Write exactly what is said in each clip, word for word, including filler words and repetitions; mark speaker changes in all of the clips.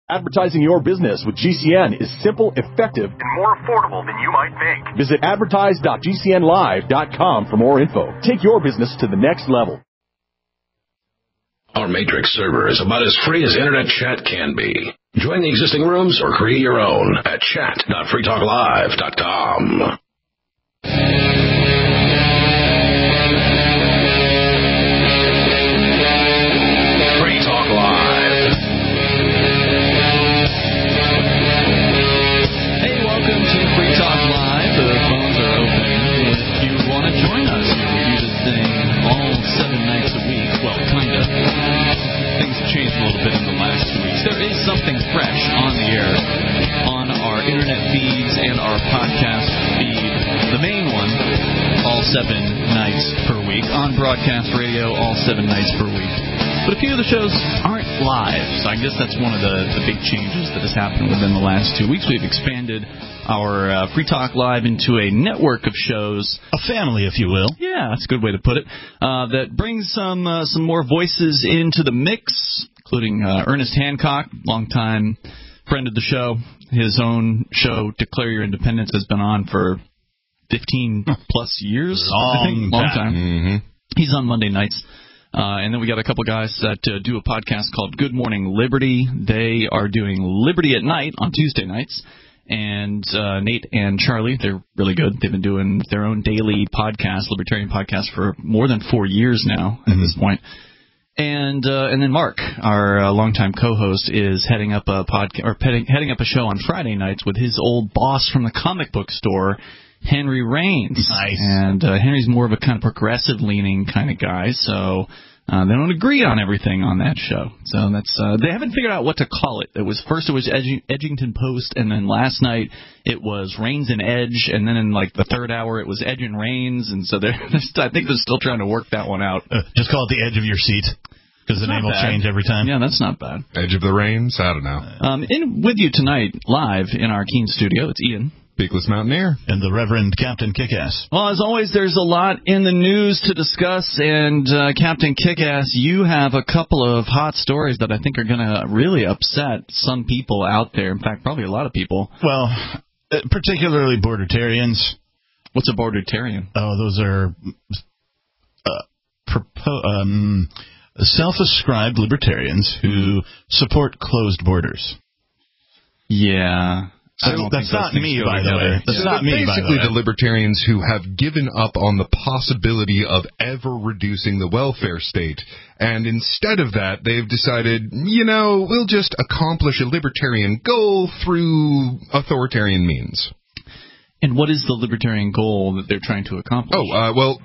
Speaker 1: Advertising your business with G C N is simple, effective, and more affordable than you might think. Visit advertise dot g c n live dot com for more info. Take your business to the next level.
Speaker 2: Our Matrix server is about as free as internet chat can be. Join the existing rooms or create your own at chat dot free talk live dot com. Free Talk Live.
Speaker 3: Hey, welcome to Free Talk Live. The phones are open if you want to join us. We do this thing all seven nights a week. Well, kind of. Things have changed a little bit in the last two weeks. There is something fresh on the air on our internet feeds and our podcast feed. The main one, all seven nights per week. On broadcast radio, all seven nights per week. But a few of the shows aren't live, so I guess that's one of the, the big changes that has happened within the last two weeks. We've expanded our uh, Free Talk Live into a network of shows.
Speaker 4: A family, if you will.
Speaker 3: Yeah, that's a good way to put it. Uh, that brings some uh, some more voices into the mix, including uh, Ernest Hancock, longtime friend of the show. His own show, Declare Your Independence, has been on for fifteen plus years.
Speaker 4: Long
Speaker 3: I think. Long time.
Speaker 4: Mm-hmm.
Speaker 3: He's on Monday nights. Uh, and then we got a couple guys that uh, do a podcast called Good Morning Liberty. They are doing Liberty at Night on Tuesday nights. And uh, Nate and Charlie, they're really good. They've been doing their own daily podcast, libertarian podcast, for more than four years now at mm-hmm. this point. And uh, and then Mark, our uh, longtime co-host, is heading up a podcast or heading, heading up a show on Friday nights with his old boss from the comic book store, Henry Raines.
Speaker 4: Nice.
Speaker 3: And uh, Henry's more of a kind of progressive-leaning kind of guy, so uh, they don't agree on everything on that show. So that's uh, they haven't figured out what to call it. It was first it was Edg- Edgington Post, and then last night it was Raines and Edge, and then in like the third hour it was Edge and Raines, and so they're, I think they're still trying to work that one out.
Speaker 4: Uh, just call it the edge of your seat, because the name will
Speaker 3: bad.
Speaker 4: change every time.
Speaker 3: Yeah, that's not bad.
Speaker 5: Edge of the Reins? I don't know.
Speaker 3: Um, in with you tonight, live in our Keene studio, it's Ian.
Speaker 5: Beakless Mountaineer.
Speaker 4: And the Reverend Captain Kickass.
Speaker 3: Well, as always, there's a lot in the news to discuss, and uh, Captain Kickass, you have a couple of hot stories that I think are going to really upset some people out there. In fact, probably a lot of people.
Speaker 4: Well, uh, particularly bordertarians.
Speaker 3: What's a bordertarian?
Speaker 4: Oh, those are uh, propo- um, self-ascribed libertarians who support closed borders.
Speaker 3: Yeah.
Speaker 4: So that's not me, by the way. That's
Speaker 5: yeah.
Speaker 4: not me, by the way.
Speaker 5: Basically, the libertarians who have given up on the possibility of ever reducing the welfare state, and instead of that, they've decided, you know, we'll just accomplish a libertarian goal through authoritarian means.
Speaker 3: And what is the libertarian goal that they're trying to accomplish?
Speaker 5: Oh, uh, well,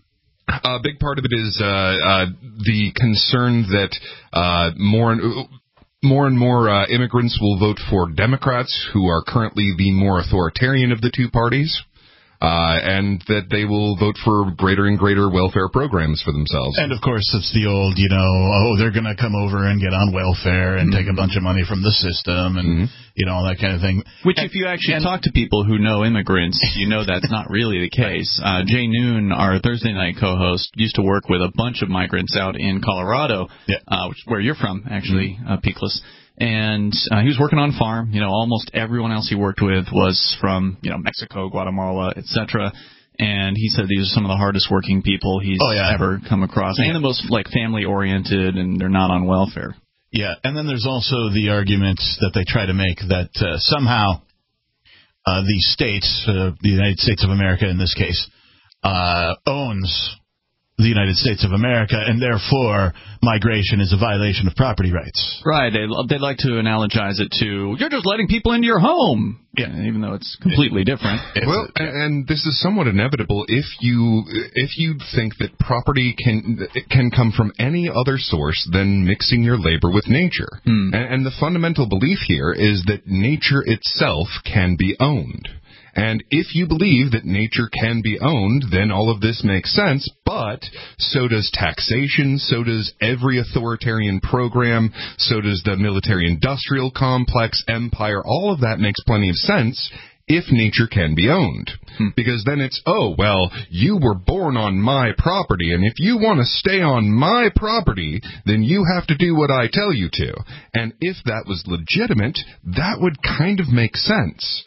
Speaker 5: a big part of it is uh, uh, the concern that uh, more and... More and more uh, immigrants will vote for Democrats, who are currently the more authoritarian of the two parties, uh, and that they will vote for greater and greater welfare programs for themselves.
Speaker 4: And, of course, it's the old, you know, oh, they're going to come over and get on welfare and mm-hmm. take a bunch of money from the system and, mm-hmm. you know, all that kind of thing.
Speaker 3: Which,
Speaker 4: and,
Speaker 3: if you actually talk to people who know immigrants, you know that's not really the case. Uh, Jay Noon, our Thursday night co-host, used to work with a bunch of migrants out in Colorado, yeah. uh, which is where you're from, actually, mm-hmm. uh, Peakless. And uh, he was working on a farm. You know, almost everyone else he worked with was from, you know, Mexico, Guatemala, et cetera. And he said these are some of the hardest working people he's oh, yeah. ever come across. Yeah. And the most, like, family-oriented, and they're not on welfare.
Speaker 4: Yeah, and then there's also the argument that they try to make that uh, somehow uh, the states, uh, the United States of America in this case, uh, owns the United States of America, and therefore migration is a violation of property rights.
Speaker 3: Right. They, they'd like to analogize it to, you're just letting people into your home. Yeah, even though it's completely different.
Speaker 5: Well, and this is somewhat inevitable if you if you think that property can can come from any other source than mixing your labor with nature. Hmm. And, and the fundamental belief here is that nature itself can be owned. And if you believe that nature can be owned, then all of this makes sense, but so does taxation, so does every authoritarian program, so does the military-industrial complex, empire, all of that makes plenty of sense if nature can be owned. Hmm. Because then it's, oh, well, you were born on my property, and if you want to stay on my property, then you have to do what I tell you to. And if that was legitimate, that would kind of make sense.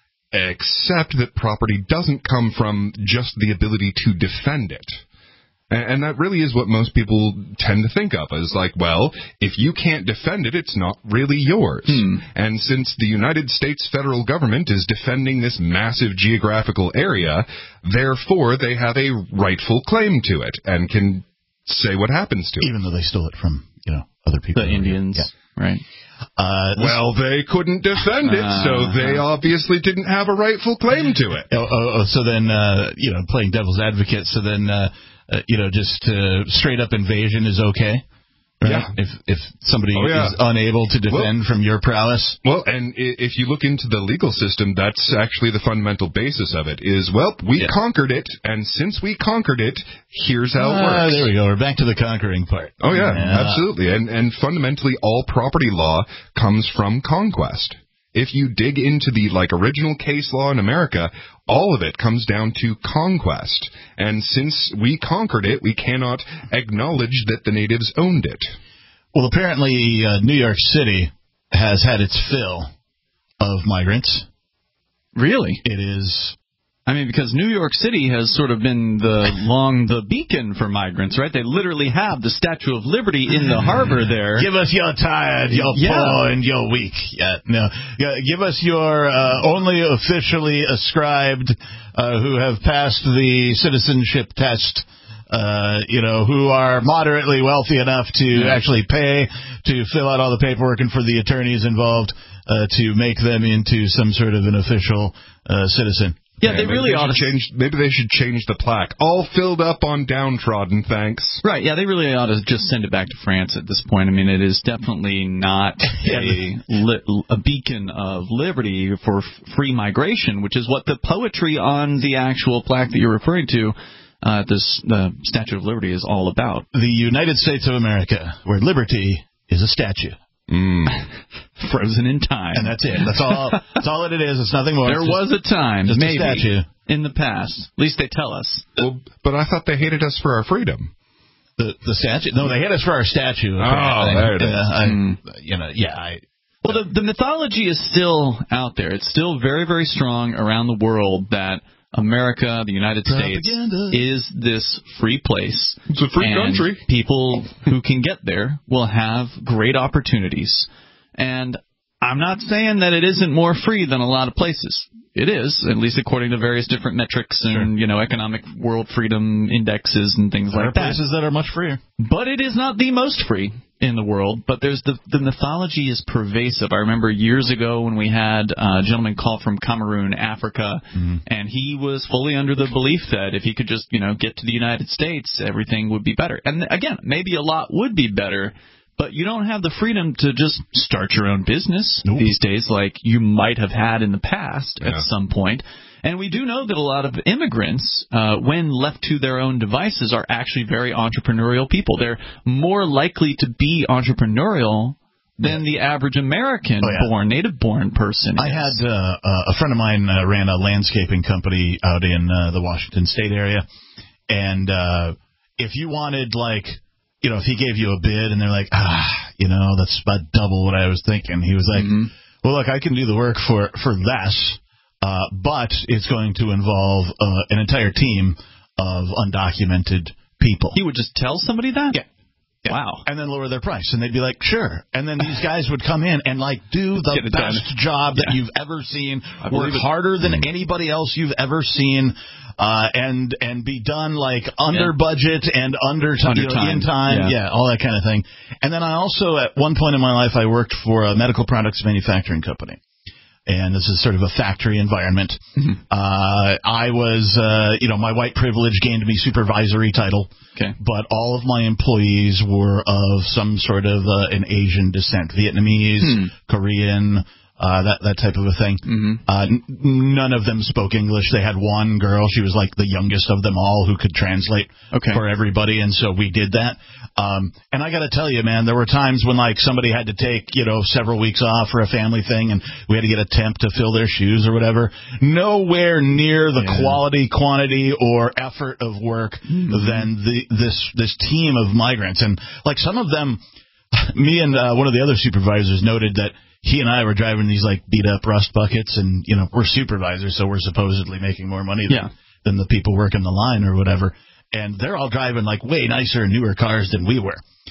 Speaker 5: Except that property doesn't come from just the ability to defend it. And that really is what most people tend to think of as like, well, if you can't defend it, it's not really yours. Hmm. And since the United States federal government is defending this massive geographical area, therefore they have a rightful claim to it and can say what happens to it.
Speaker 4: Even though they stole it from, you know, other people.
Speaker 3: The Indians, yeah. Right.
Speaker 5: Uh, well, they couldn't defend it, uh, so they obviously didn't have a rightful claim to it.
Speaker 4: Oh, oh, oh so then, uh, you know, playing devil's advocate, so then... Uh, Uh, you know, just uh, straight-up invasion is okay, right?
Speaker 5: Yeah.
Speaker 4: If if somebody
Speaker 5: oh, yeah.
Speaker 4: is unable to defend well, from your prowess.
Speaker 5: Well, and if you look into the legal system, that's actually the fundamental basis of it, is, well, we yeah. conquered it, and since we conquered it, here's how it
Speaker 4: uh,
Speaker 5: works.
Speaker 4: There we go. We're back to the conquering part.
Speaker 5: Oh, yeah, yeah. absolutely. And, and fundamentally, all property law comes from conquest. If you dig into the, like, original case law in America, all of it comes down to conquest. And since we conquered it, we cannot acknowledge that the natives owned it.
Speaker 4: Well, apparently uh, New York City has had its fill of migrants.
Speaker 3: Really?
Speaker 4: It is...
Speaker 3: I mean, because New York City has sort of been the long the beacon for migrants, right? They literally have the Statue of Liberty in the harbor there.
Speaker 4: Give us your tired, your yeah. poor, and your weak. Yeah, no, yeah, give us your uh, only officially ascribed uh, who have passed the citizenship test. Uh, you know, who are moderately wealthy enough to yeah. actually pay to fill out all the paperwork and for the attorneys involved uh, to make them into some sort of an official uh, citizen.
Speaker 3: Yeah, they really
Speaker 5: they
Speaker 3: ought to
Speaker 5: change. Maybe they should change the plaque. All filled up on downtrodden, thanks.
Speaker 3: Right. Yeah, they really ought to just send it back to France at this point. I mean, it is definitely not a li- a beacon of liberty for f- free migration, which is what the poetry on the actual plaque that you're referring to, uh, this the Statue of Liberty, is all about.
Speaker 4: The United States of America, where liberty is a statue.
Speaker 5: Mm.
Speaker 3: Frozen in time.
Speaker 4: And that's it. That's all That's all it is. It's nothing more.
Speaker 3: There
Speaker 4: it's
Speaker 3: was
Speaker 4: just,
Speaker 3: a time,
Speaker 4: just
Speaker 3: maybe,
Speaker 4: a statue.
Speaker 3: in the past. At least they tell us.
Speaker 5: Well, but I thought they hated us for our freedom.
Speaker 4: The the statue? No, they hate us for our statue.
Speaker 5: Oh, there it is.
Speaker 4: Uh, I, mm. You know, yeah, I...
Speaker 3: Well, the, the mythology is still out there. It's still very, very strong around the world that America, the United Propaganda. States, is this free place.
Speaker 5: It's a free
Speaker 3: and
Speaker 5: country.
Speaker 3: People who can get there will have great opportunities. And I'm not saying that it isn't more free than a lot of places. It is, at least according to various different metrics and, sure. you know, economic world freedom indexes and things
Speaker 4: there
Speaker 3: like that.
Speaker 4: There are places that are much freer.
Speaker 3: But it is not the most free in the world. But there's the the mythology is pervasive. I remember years ago when we had a gentleman call from Cameroon, Africa, mm-hmm. and he was fully under the belief that if he could just, you know, get to the United States, everything would be better. And again, maybe a lot would be better. But you don't have the freedom to just start your own business nope. these days like you might have had in the past yeah. at some point. And we do know that a lot of immigrants, uh, when left to their own devices, are actually very entrepreneurial people. They're more likely to be entrepreneurial than yeah. the average American oh, yeah. born, native-born person.
Speaker 4: I is. had uh, a friend of mine uh, ran a landscaping company out in uh, the Washington State area. And uh, if you wanted, like... You know, if he gave you a bid and they're like, ah, you know, that's about double what I was thinking. He was like, mm-hmm. well, look, I can do the work for, for less, uh, but it's going to involve uh, an entire team of undocumented people.
Speaker 3: He would just tell somebody that?
Speaker 4: Yeah. yeah.
Speaker 3: Wow.
Speaker 4: And then lower their price. And they'd be like, sure. And then these guys would come in and, like, do the best done. job yeah. that you've ever seen, I work harder than mm-hmm. anybody else you've ever seen. Uh, and and be done like under yeah. budget and under,
Speaker 3: under
Speaker 4: you know,
Speaker 3: time.
Speaker 4: in time, yeah. yeah, all that kind of thing. And then I also, at one point in my life, I worked for a medical products manufacturing company. And this is sort of a factory environment. Mm-hmm. Uh, I was, uh, you know, my white privilege gained me supervisory title.
Speaker 3: Okay.
Speaker 4: But all of my employees were of some sort of uh, an Asian descent, Vietnamese, hmm. Korean, uh, that that type of a thing.
Speaker 3: Mm-hmm.
Speaker 4: Uh, n- none of them spoke English. They had one girl. She was like the youngest of them all who could translate
Speaker 3: okay.
Speaker 4: for everybody, and so we did that. Um, and I got to tell you, man, there were times when like somebody had to take, you know, several weeks off for a family thing, and we had to get a temp to fill their shoes or whatever. Nowhere near the
Speaker 3: yeah.
Speaker 4: quality, quantity, or effort of work mm-hmm. than the this this team of migrants. And like some of them, me and uh, one of the other supervisors noted that he and I were driving these like beat up rust buckets, and you know we're supervisors, so we're supposedly making more money than,
Speaker 3: yeah.
Speaker 4: than the people working the line or whatever. And they're all driving like way nicer and newer cars than we were.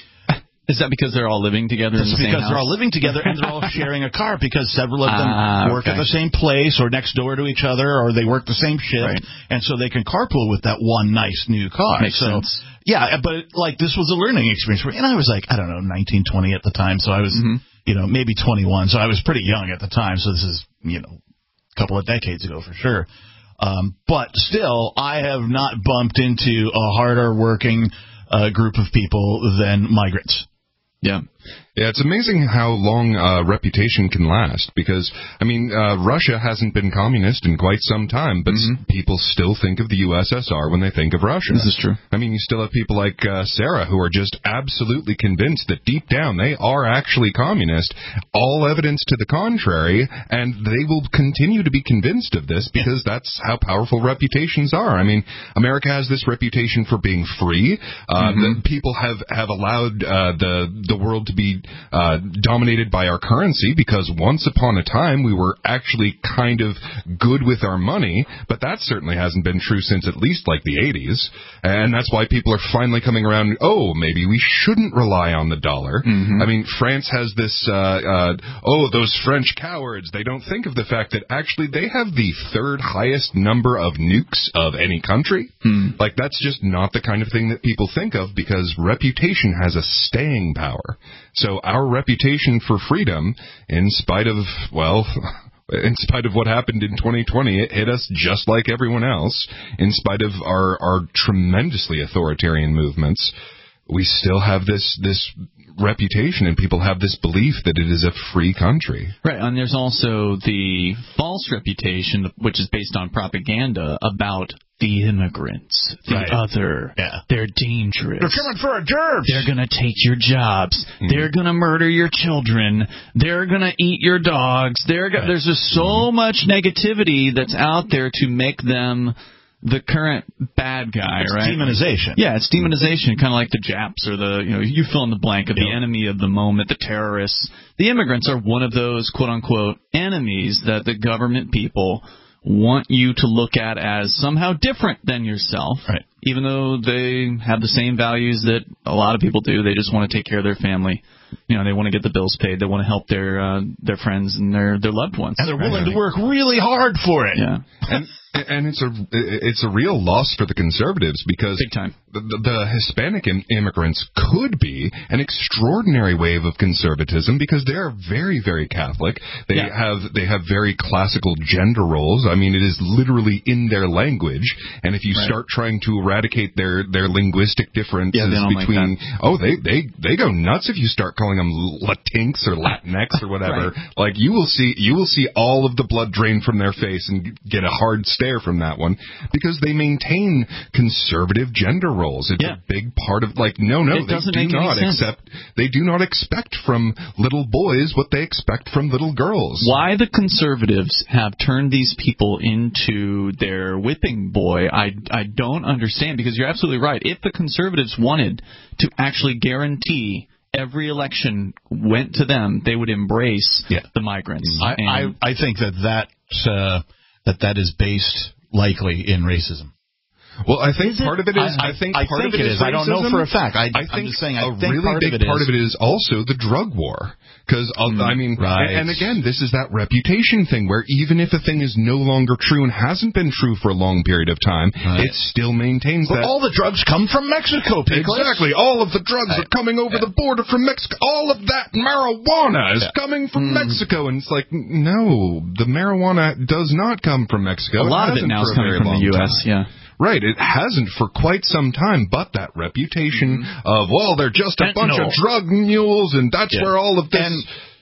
Speaker 3: Is that because they're all living together
Speaker 4: It's
Speaker 3: in the same
Speaker 4: because
Speaker 3: house?
Speaker 4: they're all living together and they're all sharing a car because several of them
Speaker 3: ah,
Speaker 4: work
Speaker 3: okay.
Speaker 4: at the same place or next door to each other, or they work the same shift,
Speaker 3: right.
Speaker 4: and so they can carpool with that one nice new car.
Speaker 3: Makes
Speaker 4: so,
Speaker 3: sense.
Speaker 4: Yeah, but like this was a learning experience for me, and I was like, I don't know, nineteen, twenty at the time, so I was,
Speaker 3: mm-hmm.
Speaker 4: you know, maybe twenty-one, so I was pretty young at the time. So this is, you know, a couple of decades ago for sure. Um, but still, I have not bumped into a harder working uh, group of people than migrants.
Speaker 3: Yeah.
Speaker 5: Yeah, it's amazing how long uh, reputation can last because, I mean, uh, Russia hasn't been communist in quite some time, but mm-hmm. s- people still think of the U S S R when they think of Russia.
Speaker 3: This is true.
Speaker 5: I mean, you still have people like uh, Sarah who are just absolutely convinced that deep down they are actually communist, all evidence to the contrary, and they will continue to be convinced of this because that's how powerful reputations are. I mean, America has this reputation for being free. Uh,
Speaker 3: mm-hmm.
Speaker 5: the people have, have allowed uh, the, the world to be Uh, dominated by our currency because once upon a time we were actually kind of good with our money, but that certainly hasn't been true since at least like the eighties, and that's why people are finally coming around, oh, maybe we shouldn't rely on the dollar.
Speaker 3: Mm-hmm.
Speaker 5: I mean, France has this, uh, uh, oh, those French cowards, they don't think of the fact that actually they have the third highest number of nukes of any country.
Speaker 3: Mm.
Speaker 5: Like, that's just not the kind of thing that people think of because reputation has a staying power. So our reputation for freedom, in spite of, well, in spite of what happened in twenty twenty, it hit us just like everyone else. In spite of our, our tremendously authoritarian movements, we still have this, this reputation and people have this belief that it is a free country.
Speaker 3: Right, and there's also the false reputation, which is based on propaganda about the immigrants, the
Speaker 4: right.
Speaker 3: other.
Speaker 4: Yeah.
Speaker 3: They're dangerous.
Speaker 4: They're coming for our gerbs.
Speaker 3: They're going to take your jobs. Mm-hmm. They're going to murder your children. They're going to eat your dogs. They're go- right. There's just so mm-hmm. much negativity that's out there to make them the current bad guy,
Speaker 4: it's
Speaker 3: right?
Speaker 4: demonization.
Speaker 3: Yeah, it's demonization, kind of like the Japs or the, you know, you fill in the blank of yep. the enemy of the moment, the terrorists. The immigrants are one of those quote-unquote enemies that the government people want you to look at as somehow different than yourself,
Speaker 4: right.
Speaker 3: even though they have the same values that a lot of people do. They just want to take care of their family. You know, they want to get the bills paid. They want to help their uh, their friends and their, their loved ones.
Speaker 4: And they're willing right. to work really hard for it.
Speaker 3: Yeah.
Speaker 5: And and it's a it's a real loss for the conservatives because
Speaker 3: big time.
Speaker 5: The, the, the Hispanic im- immigrants could be an extraordinary wave of conservatism because they're very, very Catholic. They
Speaker 3: yeah.
Speaker 5: have they have very classical gender roles. I mean, it is literally in their language. And if you right. start trying to eradicate their, their linguistic differences
Speaker 3: yeah,
Speaker 5: between,
Speaker 3: like
Speaker 5: oh, they, they they go nuts if you start calling them Latinx or Latinx or whatever.
Speaker 3: right.
Speaker 5: Like you will see you will see all of the blood drain from their face and get a hard stare from that one because they maintain conservative gender roles. It's
Speaker 3: yeah.
Speaker 5: a big part of like no no
Speaker 3: it
Speaker 5: they
Speaker 3: doesn't
Speaker 5: do
Speaker 3: make
Speaker 5: not
Speaker 3: any sense.
Speaker 5: accept they do not expect from little boys what they expect from little girls.
Speaker 3: Why the conservatives have turned these people into their whipping boy, I I don't understand because you're absolutely right. If the conservatives wanted to actually guarantee every election went to them, they would embrace
Speaker 4: yeah.
Speaker 3: the migrants.
Speaker 4: I, I I think that that uh, that that is based likely in racism.
Speaker 5: Well, I think part of it is. I,
Speaker 4: I
Speaker 5: think
Speaker 4: I
Speaker 5: part
Speaker 4: think
Speaker 5: of it
Speaker 4: it
Speaker 5: is.
Speaker 4: is. I don't know for a fact. I,
Speaker 5: I think
Speaker 4: I'm just saying. I
Speaker 5: a
Speaker 4: think
Speaker 5: really
Speaker 4: part
Speaker 5: big
Speaker 4: of it
Speaker 5: part
Speaker 4: is.
Speaker 5: of it is also the drug war. Because mm, I mean,
Speaker 4: right.
Speaker 5: and, and again, this is that reputation thing where even if a thing is no longer true and hasn't been true for a long period of time,
Speaker 4: right.
Speaker 5: it still maintains
Speaker 4: but
Speaker 5: that.
Speaker 4: all the drugs come from Mexico. People.
Speaker 5: Exactly. All of the drugs
Speaker 4: I,
Speaker 5: are coming over the border from Mexico. All of that marijuana is
Speaker 4: yeah.
Speaker 5: coming from
Speaker 3: mm.
Speaker 5: Mexico, and it's like, no, the marijuana does not come from Mexico.
Speaker 3: A lot of it now is coming from the U S.
Speaker 5: Time.
Speaker 3: Yeah.
Speaker 5: Right, it hasn't for quite some time, but that reputation mm-hmm. of, well, they're just a
Speaker 3: Fentanyl.
Speaker 5: bunch of drug mules, and that's
Speaker 4: yeah.
Speaker 5: where all of this...
Speaker 4: And,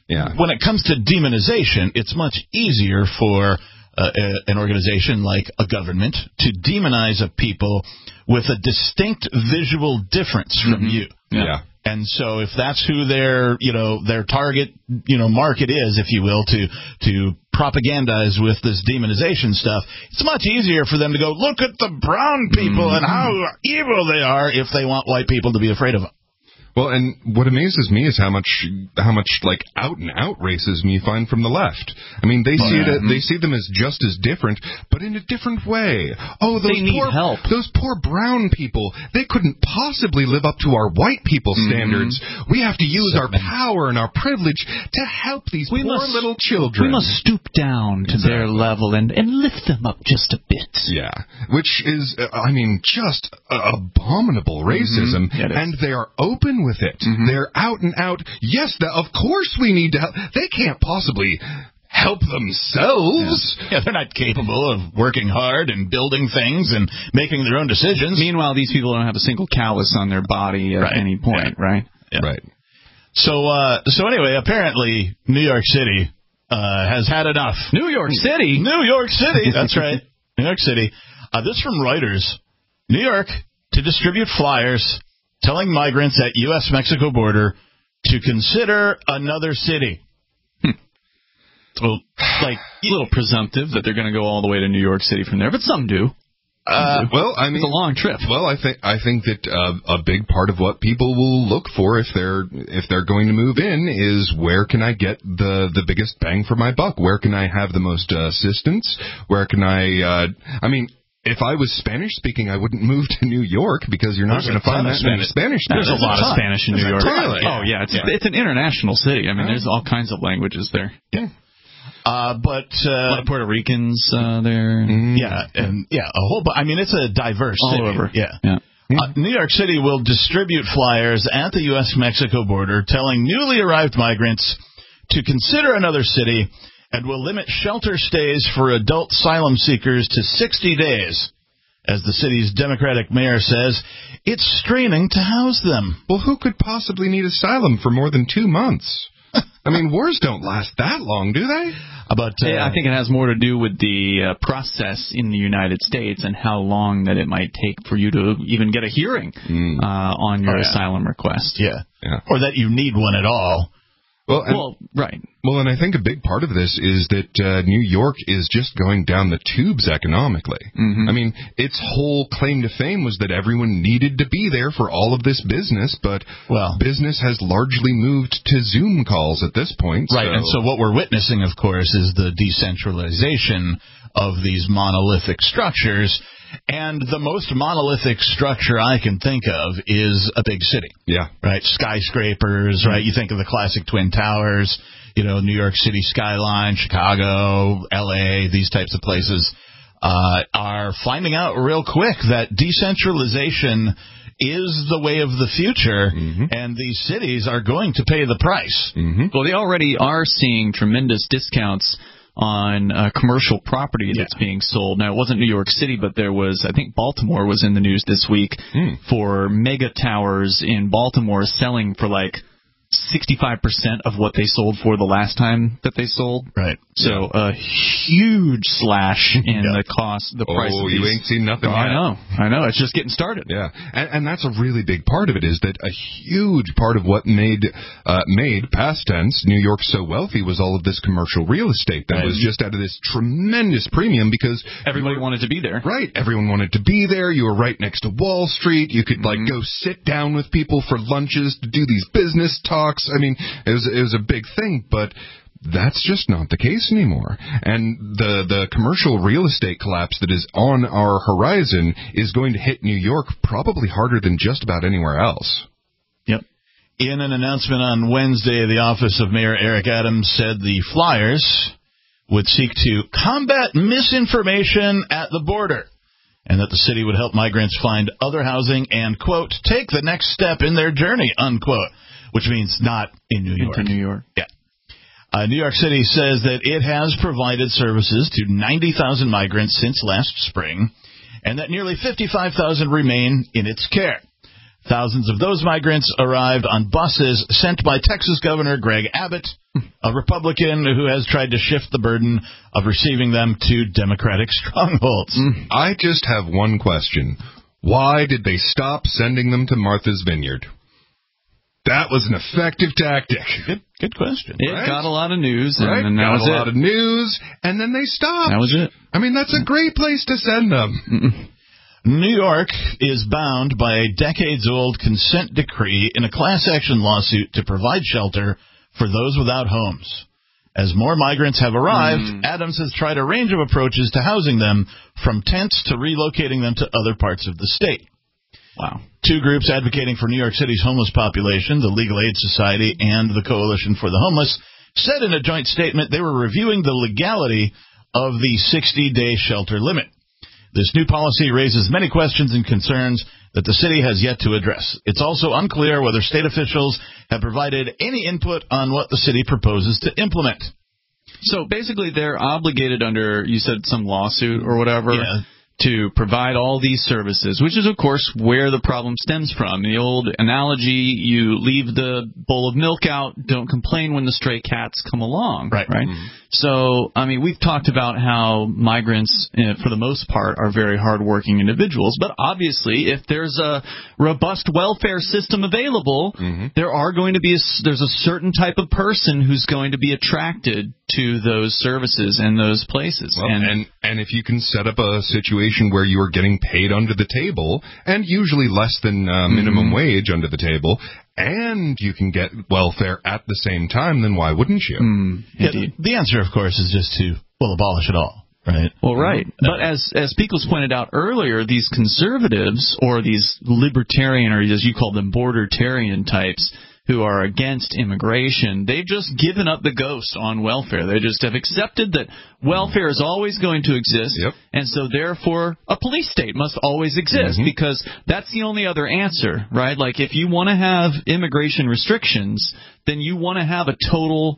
Speaker 5: Yeah.
Speaker 4: When it comes to demonization, it's much easier for uh, a, an organization like a government to demonize a people with a distinct visual difference from
Speaker 3: mm-hmm.
Speaker 4: you.
Speaker 5: Yeah. yeah.
Speaker 4: And so if that's who their, you know, their target, you know, market is, if you will, to to propagandize with this demonization stuff, it's much easier for them to go, look at the brown people mm-hmm. and how evil they are if they want white people to be afraid of them.
Speaker 5: Well, and what amazes me is how much, how much like out and out racism you find from the left. I mean, they oh, see yeah. it, they see them as just as different, but in a different way. Oh, those
Speaker 3: they need
Speaker 5: poor,
Speaker 3: help.
Speaker 5: Those poor brown people, they couldn't possibly live up to our white people standards. Mm-hmm. We have to use our power and our privilege to help these
Speaker 3: we
Speaker 5: poor
Speaker 3: must,
Speaker 5: little children.
Speaker 3: We must stoop down to exactly. their level and, and lift them up just a bit.
Speaker 5: Yeah, which is, uh, I mean, just uh, abominable racism, mm-hmm. and they are open with it. Mm-hmm. They're out and out. Yes, the, of course we need to help. They can't possibly help themselves.
Speaker 4: Yeah. yeah, they're not capable of working hard and building things and making their own decisions.
Speaker 3: Meanwhile, these people don't have a single callus on their body at right. any point,
Speaker 4: yeah.
Speaker 3: right?
Speaker 4: Yeah.
Speaker 5: Right.
Speaker 4: So, uh, so anyway, apparently New York City uh, has had enough.
Speaker 3: New York City?
Speaker 4: New York City, that's right. New York City. Uh, this from Reuters. New York to distribute flyers telling migrants at U S Mexico border to consider another city.
Speaker 3: Hmm. Well, like a little presumptive that they're going to go all the way to New York City from there, but some do.
Speaker 5: Uh, well, I mean,
Speaker 3: it's a long trip.
Speaker 5: Well, I think I think that uh, a big part of what people will look for if they're if they're going to move in is where can I get the the biggest bang for my buck? Where can I have the most uh, assistance? Where can I? Uh, I mean. If I was Spanish-speaking, I wouldn't move to New York because you're not going to find that many Spanish.
Speaker 3: There's a lot of Spanish in New York.
Speaker 5: Really?
Speaker 3: Oh, yeah. It's, yeah. it's an international city. I mean, there's all kinds of languages there.
Speaker 4: Yeah. Uh, but uh,
Speaker 3: a lot of Puerto Ricans uh, there.
Speaker 4: Mm, yeah, and yeah, a whole. Bu- I mean, it's a diverse
Speaker 3: all
Speaker 4: city.
Speaker 3: over.
Speaker 4: Yeah.
Speaker 3: yeah.
Speaker 4: Uh, New York City will distribute flyers at the U S Mexico border telling newly arrived migrants to consider another city and will limit shelter stays for adult asylum seekers to sixty days. As the city's Democratic mayor says, it's straining to house them.
Speaker 5: Well, who could possibly need asylum for more than two months? I mean, wars don't last that long, do they?
Speaker 3: But uh, I think it has more to do with the uh, process in the United States and how long that it might take for you to even get a hearing mm. uh, on your oh, yeah. asylum request.
Speaker 4: Yeah.
Speaker 5: yeah,
Speaker 4: or that you need one at all.
Speaker 5: Well, and,
Speaker 3: well, right.
Speaker 5: Well, and I think a big part of this is that uh, New York is just going down the tubes economically.
Speaker 3: Mm-hmm.
Speaker 5: I mean, its whole claim to fame was that everyone needed to be there for all of this business, but
Speaker 4: well,
Speaker 5: business has largely moved to Zoom calls at this point.
Speaker 4: Right,
Speaker 5: so.
Speaker 4: and so what we're witnessing, of course, is the decentralization of these monolithic structures. And the most monolithic structure I can think of is a big city.
Speaker 5: Yeah.
Speaker 4: Right? Skyscrapers, right? You think of the classic Twin Towers, you know, New York City skyline, Chicago, L A, these types of places uh, are finding out real quick that decentralization is the way of the future, mm-hmm. and these cities are going to pay the price.
Speaker 3: Mm-hmm. Well, they already are seeing tremendous discounts on uh, commercial property that's yeah. being sold. Now, it wasn't New York City, but there was, I think Baltimore was in the news this week mm. for mega towers in Baltimore selling for like sixty-five percent of what they sold for the last time that they sold.
Speaker 4: Right.
Speaker 3: So yeah. a huge slash in yeah. the cost, the
Speaker 5: oh,
Speaker 3: price of these.
Speaker 5: You ain't seen nothing
Speaker 3: oh,
Speaker 5: yet.
Speaker 3: I know. I know. It's just getting started.
Speaker 5: Yeah. And, and that's a really big part of it, is that a huge part of what made, uh, made, past tense, New York so wealthy was all of this commercial real estate that right. was just at this tremendous premium because
Speaker 3: everybody were, wanted to be there.
Speaker 5: Right. Everyone wanted to be there. You were right next to Wall Street. You could, mm-hmm. like, go sit down with people for lunches to do these business talks. I mean, it was it was a big thing, but that's just not the case anymore. And the the commercial real estate collapse that is on our horizon is going to hit New York probably harder than just about anywhere else.
Speaker 4: Yep. In an announcement on Wednesday, the office of Mayor Eric Adams said the flyers would seek to combat misinformation at the border, and that the city would help migrants find other housing and, quote, take the next step in their journey, unquote. Which means not in New York.
Speaker 3: Into New York.
Speaker 4: Yeah. Uh, New York City says that it has provided services to ninety thousand migrants since last spring, and that nearly fifty-five thousand remain in its care. Thousands of those migrants arrived on buses sent by Texas Governor Greg Abbott, a Republican who has tried to shift the burden of receiving them to Democratic strongholds.
Speaker 5: I just have one question. Why did they stop sending them to Martha's Vineyard? That was an effective tactic.
Speaker 4: Good, good question.
Speaker 3: It
Speaker 5: right?
Speaker 3: got a lot of news, and,
Speaker 5: right?
Speaker 3: and that
Speaker 5: got
Speaker 3: was
Speaker 5: a
Speaker 3: it.
Speaker 5: lot of news, and then they stopped.
Speaker 3: That was it.
Speaker 5: I mean, that's a great place to send them.
Speaker 3: Mm-mm.
Speaker 4: New York is bound by a decades-old consent decree in a class-action lawsuit to provide shelter for those without homes. As more migrants have arrived, mm. Adams has tried a range of approaches to housing them, from tents to relocating them to other parts of the state. Wow. Two groups advocating for New York City's homeless population, the Legal Aid Society and the Coalition for the Homeless, said in a joint statement they were reviewing the legality of the sixty-day shelter limit. This new policy raises many questions and concerns that the city has yet to address. It's also unclear whether state officials have provided any input on what the city proposes to implement.
Speaker 3: So basically they're obligated under, you said, some lawsuit or whatever,
Speaker 4: yeah.
Speaker 3: to provide all these services, which is, of course, where the problem stems from. The old analogy, you leave the bowl of milk out, don't complain when the stray cats come along.
Speaker 4: Right.
Speaker 3: Right.
Speaker 4: Mm-hmm.
Speaker 3: So, I mean, we've talked about how migrants, uh, for the most part, are very hardworking individuals. But obviously, if there's a robust welfare system available, mm-hmm. there are going to be a, there's a certain type of person who's going to be attracted to those services and those places.
Speaker 5: Well,
Speaker 3: and,
Speaker 5: and and if you can set up a situation where you are getting paid under the table, and usually less than uh, minimum mm-hmm. wage under the table, and you can get welfare at the same time, then why wouldn't you?
Speaker 3: Mm,
Speaker 4: yeah, the, the answer, of course, is just to, well, abolish it all, right?
Speaker 3: Well, right. But as as Peebles pointed out earlier, these conservatives, or these libertarian, or as you call them, bordertarian types, who are against immigration, they've just given up the ghost on welfare. They just have accepted that welfare is always going to exist,
Speaker 5: yep.
Speaker 3: and so therefore a police state must always exist, mm-hmm. because that's the only other answer, right? Like, if you want to have immigration restrictions, then you want to have a total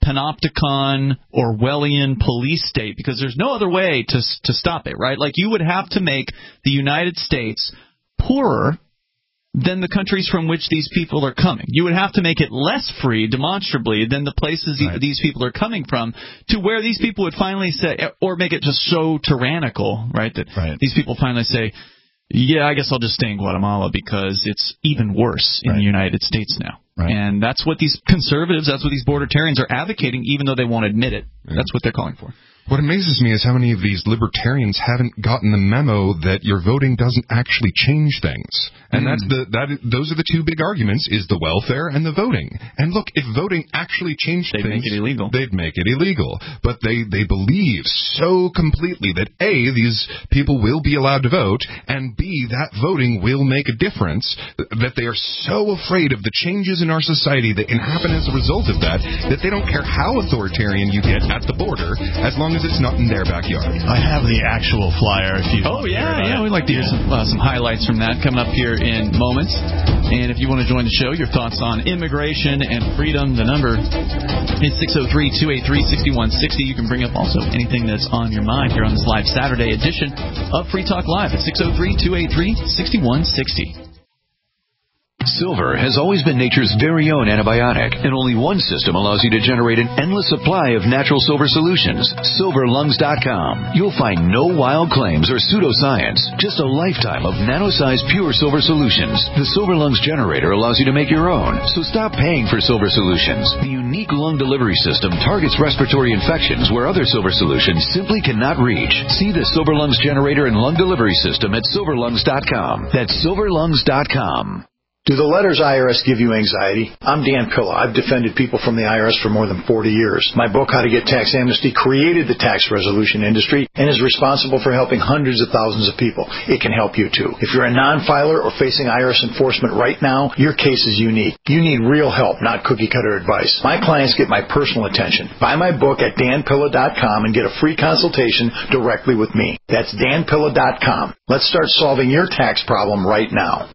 Speaker 3: panopticon Orwellian police state, because there's no other way to to stop it, right? Like, you would have to make the United States poorer than the countries from which these people are coming. You would have to make it less free, demonstrably, than the places right. these people are coming from, to where these people would finally say, or make it just so tyrannical, right, that right. these people finally say, yeah, I guess I'll just stay in Guatemala because it's even worse in right. the United States now. Right. And that's what these conservatives, that's what these bordertarians are advocating, even though they won't admit it. Yeah. That's what they're calling for.
Speaker 5: What amazes me is how many of these libertarians haven't gotten the memo that your voting doesn't actually change things. And mm. that's the that those are the two big arguments, is the welfare and the voting. And look, if voting actually changed
Speaker 3: they'd
Speaker 5: things,
Speaker 3: make it illegal.
Speaker 5: They'd make it illegal. But they, they believe so completely that A, these people will be allowed to vote, and B, that voting will make a difference, that they are so afraid of the changes in our society that can happen as a result of that, that they don't care how authoritarian you get at the border, as long as it's not in their backyard.
Speaker 4: I have the actual flyer if you
Speaker 3: Oh, yeah, yeah. We'd like to hear some, uh, some highlights from that coming up here in moments. And if you want to join the show, your thoughts on immigration and freedom, the number is six oh three, two eight three, six one six oh. You can bring up also anything that's on your mind here on this live Saturday edition of Free Talk Live at six oh three, two eight three, six one six oh.
Speaker 2: Silver has always been nature's very own antibiotic, and only one system allows you to generate an endless supply of natural silver solutions. silver lungs dot com. You'll find no wild claims or pseudoscience, just a lifetime of nano-sized pure silver solutions. The Silver Lungs generator allows you to make your own, so stop paying for silver solutions. The unique lung delivery system targets respiratory infections where other silver solutions simply cannot reach. See the Silver Lungs generator and lung delivery system at silver lungs dot com. That's silver lungs dot com.
Speaker 6: Do the letters I R S give you anxiety? I'm Dan Pilla. I've defended people from the I R S for more than forty years. My book, How to Get Tax Amnesty, created the tax resolution industry and is responsible for helping hundreds of thousands of people. It can help you, too. If you're a non-filer or facing I R S enforcement right now, your case is unique. You need real help, not cookie-cutter advice. My clients get my personal attention. Buy my book at dan pilla dot com and get a free consultation directly with me. That's dan pilla dot com. Let's start solving your tax problem right now.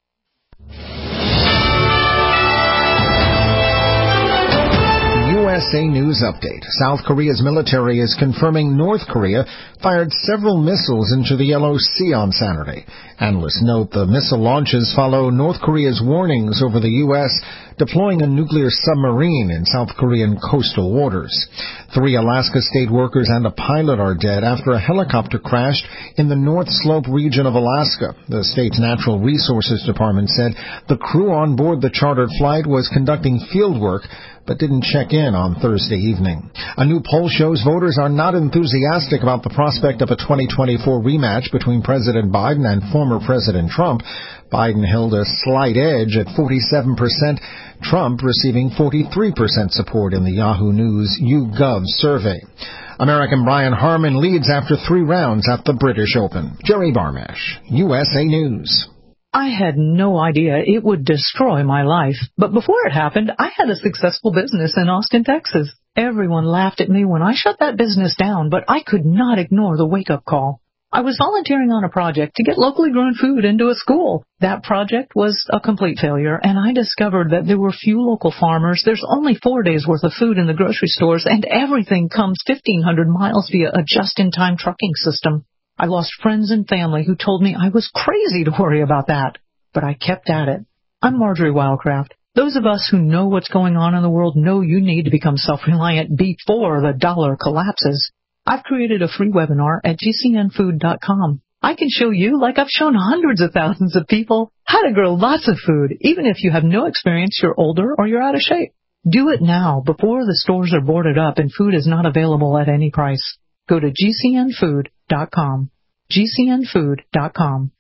Speaker 7: U S A News Update. South Korea's military is confirming North Korea fired several missiles into the Yellow Sea on Saturday. Analysts note the missile launches follow North Korea's warnings over the U S deploying a nuclear submarine in South Korean coastal waters. Three Alaska state workers and a pilot are dead after a helicopter crashed in the North Slope region of Alaska. The state's Natural Resources Department said the crew on board the chartered flight was conducting field work but didn't check in on Thursday evening. A new poll shows voters are not enthusiastic about the prospect of a twenty twenty-four rematch between President Biden and former President Trump. Biden held a slight edge at forty-seven percent, Trump receiving forty-three percent support in the Yahoo News YouGov survey. American Brian Harman leads after three rounds at the British Open. Jerry Barmash, U S A News.
Speaker 8: I had no idea it would destroy my life. But before it happened, I had a successful business in Austin, Texas. Everyone laughed at me when I shut that business down, but I could not ignore the wake-up call. I was volunteering on a project to get locally grown food into a school. That project was a complete failure, and I discovered that there were few local farmers. There's only four days' worth of food in the grocery stores, and everything comes fifteen hundred miles via a just-in-time trucking system. I lost friends and family who told me I was crazy to worry about that, but I kept at it. I'm Marjorie Wildcraft. Those of us who know what's going on in the world know you need to become self-reliant before the dollar collapses. I've created a free webinar at G C N food dot com. I can show you, like I've shown hundreds of thousands of people, how to grow lots of food, even if you have no experience, you're older, or you're out of shape. Do it now, before the stores are boarded up and food is not available at any price. Go to G C N food dot com. G C N food dot com.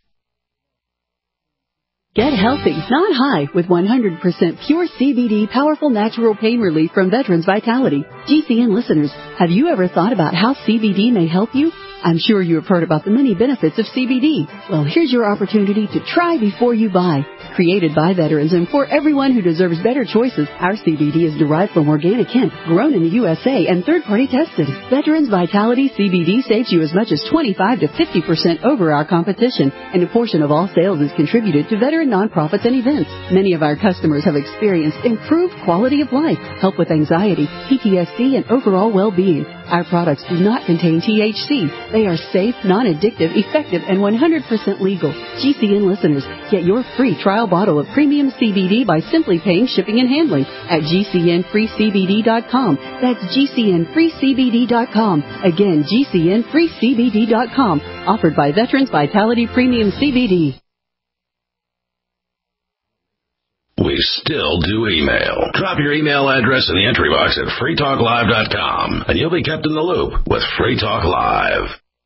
Speaker 9: Get healthy, not high, with one hundred percent pure C B D powerful natural pain relief from Veterans Vitality. G C N listeners, have you ever thought about how C B D may help you? I'm sure you have heard about the many benefits of C B D. Well, here's your opportunity to try before you buy. Created by veterans and for everyone who deserves better choices, our C B D is derived from organic hemp, grown in the U S A and third-party tested. Veterans Vitality C B D saves you as much as twenty-five to fifty percent over our competition, and a portion of all sales is contributed to veteran nonprofits and events. Many of our customers have experienced improved quality of life, help with anxiety, P T S D, and overall well-being. Our products do not contain T H C. They are safe, non-addictive, effective, and one hundred percent legal. G C N listeners, get your free trial bottle of premium C B D by simply paying shipping and handling at G C N free C B D dot com. That's G C N free C B D dot com. Again, G C N free C B D dot com. Offered by Veterans Vitality Premium C B D.
Speaker 10: We still do email. Drop your email address in the entry box at free talk live dot com, and you'll be kept in the loop with Free Talk Live.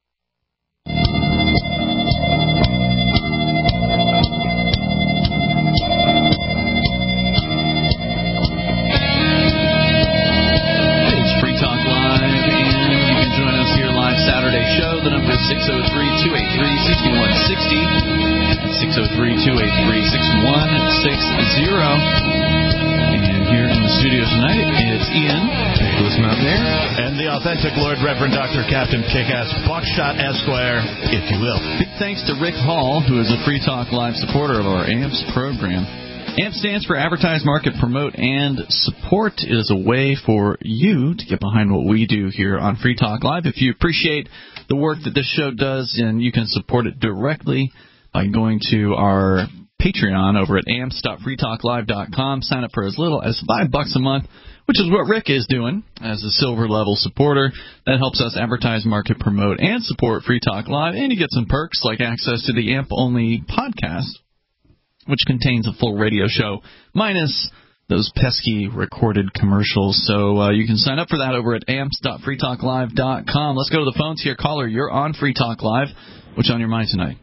Speaker 3: It's Free Talk Live, and you can join us here live Saturday show. The number is six oh three, two eight three, six one six oh. six oh three, two eight three, six one six oh. And here in the studio tonight, it's Ian,
Speaker 5: Nicholas Mountaineer,
Speaker 4: and the authentic Lord Reverend Doctor Captain Kickass Buckshot Esquire, if you will.
Speaker 3: Big thanks to Rick Hall, who is a Free Talk Live supporter of our A M P S program. A M P stands for Advertise, Market, Promote, and Support. It is a way for you to get behind what we do here on Free Talk Live. If you appreciate the work that this show does, and you can support it directly by going to our Patreon over at amps dot free talk live dot com. Sign up for as little as five bucks a month, which is what Rick is doing as a silver level supporter. That helps us advertise, market, promote, and support Free Talk Live. And you get some perks like access to the A M P only podcast, which contains a full radio show minus those pesky recorded commercials. So uh, you can sign up for that over at amps dot free talk live dot com. Let's go to the phones here. Caller, you're on Free Talk Live. What's on your mind tonight?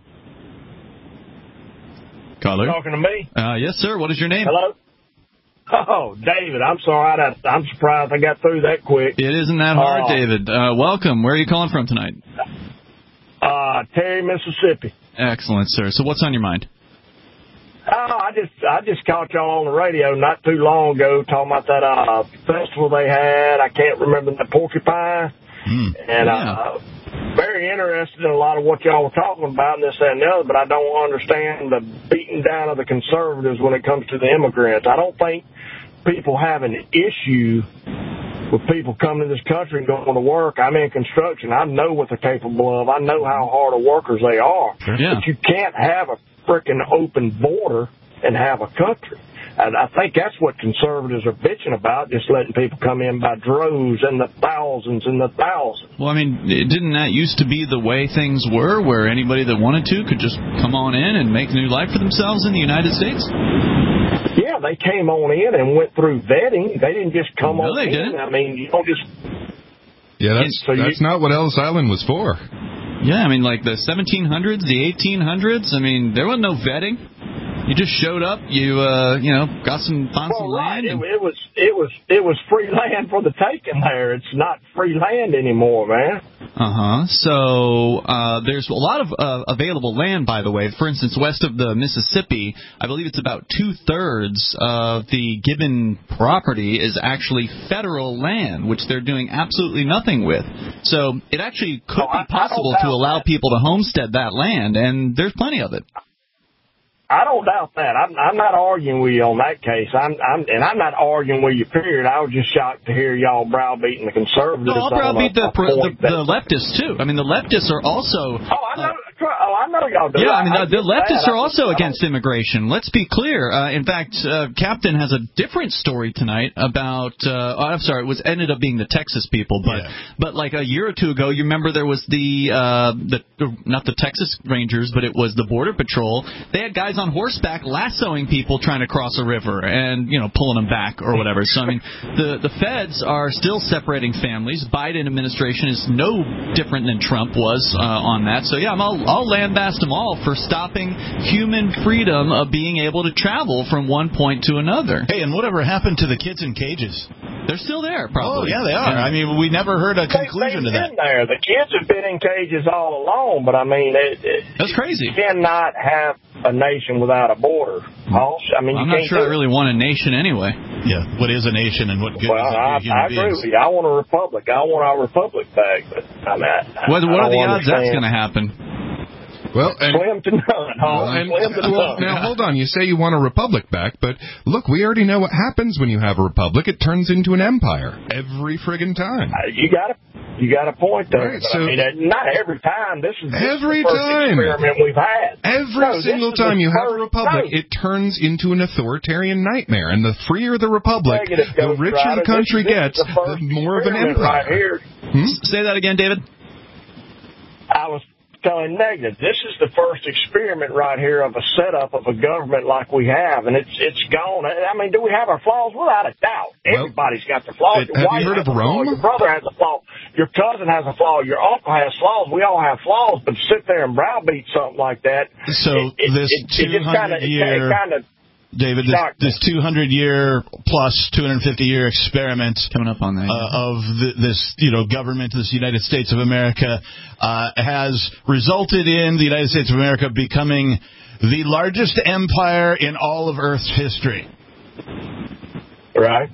Speaker 3: Caller?
Speaker 11: Talking to me?
Speaker 3: Uh, yes, sir. What is your name?
Speaker 11: Hello? Oh, David. I'm sorry. I, I'm surprised I got through that quick.
Speaker 3: It isn't that hard,
Speaker 11: uh,
Speaker 3: David. Uh, welcome. Where are you calling from tonight?
Speaker 11: Uh, Terry, Mississippi.
Speaker 3: Excellent, sir. So what's on your mind?
Speaker 11: Oh, I just I just caught y'all on the radio not too long ago talking about that uh, festival they had. I can't remember the porcupine.
Speaker 3: Mm.
Speaker 11: And
Speaker 3: yeah.
Speaker 11: uh, very interested in a lot of what y'all were talking about and this, that, and the other, but I don't understand the beating down of the conservatives when it comes to the immigrants. I don't think people have an issue with people coming to this country and going to work. I'm in construction. I know what they're capable of. I know how hard of workers they are.
Speaker 3: Yeah.
Speaker 11: But you can't have a freaking open border and have a country. And I think that's what conservatives are bitching about, just letting people come in by droves and the thousands and the thousands.
Speaker 3: Well, I mean, didn't that used to be the way things were, where anybody that wanted to could just come on in and make a new life for themselves in the United States?
Speaker 11: Yeah, they came on in and went through vetting. They didn't just come
Speaker 3: no,
Speaker 11: on
Speaker 3: they
Speaker 11: in.
Speaker 3: Didn't.
Speaker 11: I mean, you don't just...
Speaker 5: Yeah, that's,
Speaker 11: so
Speaker 5: that's
Speaker 11: you,
Speaker 5: not what Ellis Island was for.
Speaker 3: Yeah, I mean, like the seventeen hundreds, the eighteen hundreds, I mean, there wasn't no vetting. You just showed up, you uh, you know, got some, found
Speaker 11: well,
Speaker 3: some
Speaker 11: right.
Speaker 3: land.
Speaker 11: It, it was it was it was free land for the taking there. It's not free land anymore, man.
Speaker 3: Uh huh. So uh, there's a lot of uh, available land, by the way. For instance, west of the Mississippi, I believe it's about two thirds of the given property is actually federal land, which they're doing absolutely nothing with. So it actually could
Speaker 11: oh,
Speaker 3: be possible to allow
Speaker 11: that.
Speaker 3: people to homestead that land, and there's plenty of it.
Speaker 11: I don't doubt that. I'm, I'm not arguing with you on that case. I'm, I'm, and I'm not arguing with you, period. I was just shocked to hear y'all browbeating the conservatives.
Speaker 3: No, I'll browbeat the,
Speaker 11: a, a
Speaker 3: the, the leftists, too. I mean, the leftists are also...
Speaker 11: Oh, I know, uh, oh, I know y'all do.
Speaker 3: Yeah, I mean,
Speaker 11: I,
Speaker 3: the,
Speaker 11: I
Speaker 3: the leftists
Speaker 11: that.
Speaker 3: are also
Speaker 11: I,
Speaker 3: against immigration. Let's be clear. Uh, in fact, uh, Captain has a different story tonight about... Uh, oh, I'm sorry, it was ended up being the Texas people, but yeah. but like a year or two ago, you remember there was the, uh, the, not the Texas Rangers, but it was the Border Patrol. They had guys on horseback lassoing people trying to cross a river and, you know, pulling them back or whatever. So, I mean, the, the feds are still separating families. Biden administration is no different than Trump was uh, on that. So, yeah, I'll, I'll lambast them all for stopping human freedom of being able to travel from one point to another.
Speaker 4: Hey, and whatever happened to the kids in cages?
Speaker 3: They're still there, probably.
Speaker 4: Oh, yeah, they are. And I mean, we never heard a conclusion
Speaker 11: they,
Speaker 4: to that.
Speaker 11: There. The kids have been in cages all along, but, I mean, it, it,
Speaker 3: that's crazy.
Speaker 11: You cannot have a nation without a border. I mean,
Speaker 3: I'm
Speaker 11: you
Speaker 3: not sure I really want a nation anyway.
Speaker 4: Yeah, what is a nation and what good
Speaker 11: well,
Speaker 4: is it
Speaker 11: I,
Speaker 4: to human
Speaker 11: I agree
Speaker 4: beings?
Speaker 11: with you. I want a republic. I want our republic back. But I mean, I,
Speaker 3: what, what
Speaker 11: I
Speaker 3: are the odds
Speaker 11: understand.
Speaker 3: that's going to happen?
Speaker 5: Well, and,
Speaker 11: slim to none.
Speaker 5: Well, and,
Speaker 11: slim to
Speaker 5: well,
Speaker 11: none.
Speaker 5: now hold on. You say you want a republic back, but look, we already know what happens when you have a republic. It turns into an empire every friggin' time.
Speaker 11: Uh, you got a, you got a point there.
Speaker 5: Right, so
Speaker 11: I mean, uh, not every time. This is this
Speaker 5: every
Speaker 11: is the first
Speaker 5: time
Speaker 11: experiment we've had.
Speaker 5: Every
Speaker 11: no,
Speaker 5: single time you have a republic,
Speaker 11: time.
Speaker 5: it turns into an authoritarian nightmare. And the freer the republic,
Speaker 11: Negative
Speaker 5: the richer
Speaker 11: right.
Speaker 5: the country
Speaker 11: this,
Speaker 5: gets,
Speaker 11: this the,
Speaker 5: the more of an empire.
Speaker 11: Right here.
Speaker 5: Hmm?
Speaker 3: Say that again, David.
Speaker 11: I was telling negative. This is the first experiment right here of a setup of a government like we have, and it's it's gone. I mean, do we have our flaws? Without a doubt.
Speaker 5: Well,
Speaker 11: Everybody's got their flaws.
Speaker 5: It,
Speaker 11: your
Speaker 5: have
Speaker 11: wife
Speaker 5: you heard of
Speaker 11: has a
Speaker 5: Rome?
Speaker 11: flaw. Your brother has a flaw. Your cousin has a flaw. Your uncle has flaws. We all have flaws, but to sit there and browbeat something like that.
Speaker 4: So
Speaker 11: it, it,
Speaker 4: this
Speaker 11: it, it,
Speaker 4: two hundred year... David, this, this two hundred year plus two hundred fifty year experiment
Speaker 3: coming up on that
Speaker 4: uh, of the, this, you know, government, this United States of America, uh, has resulted in the United States of America becoming the largest empire in all of Earth's history.
Speaker 11: Right.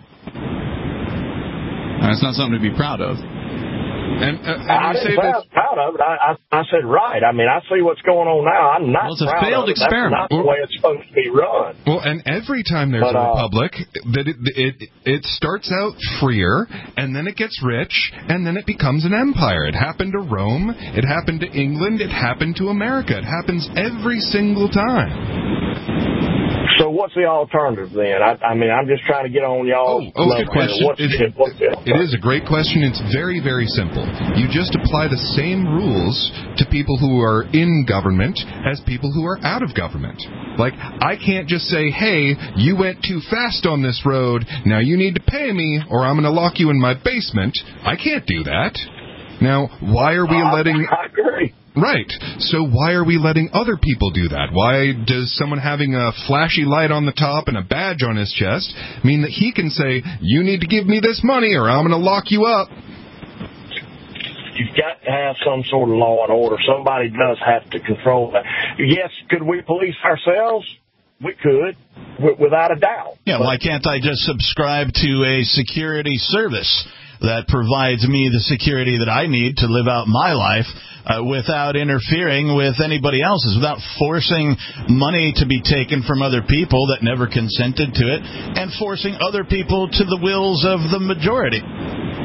Speaker 3: That's not something to be proud of.
Speaker 5: And, uh, and
Speaker 11: I
Speaker 5: you say
Speaker 11: didn't say I was proud of it. I, I, I said right. I mean, I see what's going on now. I'm not
Speaker 3: well, it's a
Speaker 11: proud
Speaker 3: failed
Speaker 11: of it.
Speaker 3: experiment.
Speaker 11: That's not the way it's supposed to be run.
Speaker 5: Well, and every time there's
Speaker 11: but,
Speaker 5: a
Speaker 11: uh,
Speaker 5: republic, that it, it it starts out freer, and then it gets rich, and then it becomes an empire. It happened to Rome. It happened to England. It happened to America. It happens every single time.
Speaker 11: So what's the alternative then? I, I mean, I'm just trying to get on y'all.
Speaker 5: Oh, oh good question.
Speaker 11: What's
Speaker 5: it,
Speaker 11: the, what's the
Speaker 5: it is a great question. It's very, very simple. You just apply the same rules to people who are in government as people who are out of government. Like, I can't just say, hey, you went too fast on this road, now you need to pay me or I'm going to lock you in my basement. I can't do that. Now, why are we
Speaker 11: uh,
Speaker 5: letting...
Speaker 11: I agree.
Speaker 5: Right. So why are we letting other people do that? Why does someone having a flashy light on the top and a badge on his chest mean that he can say, you need to give me this money or I'm going to lock you up?
Speaker 11: You've got to have some sort of law and order. Somebody does have to control that. Yes, could we police ourselves? We could, w- without a doubt.
Speaker 4: Yeah,
Speaker 11: but,
Speaker 4: why can't I just subscribe to a security service that provides me the security that I need to live out my life uh, without interfering with anybody else's, without forcing money to be taken from other people that never consented to it, and forcing other people to the wills of the majority?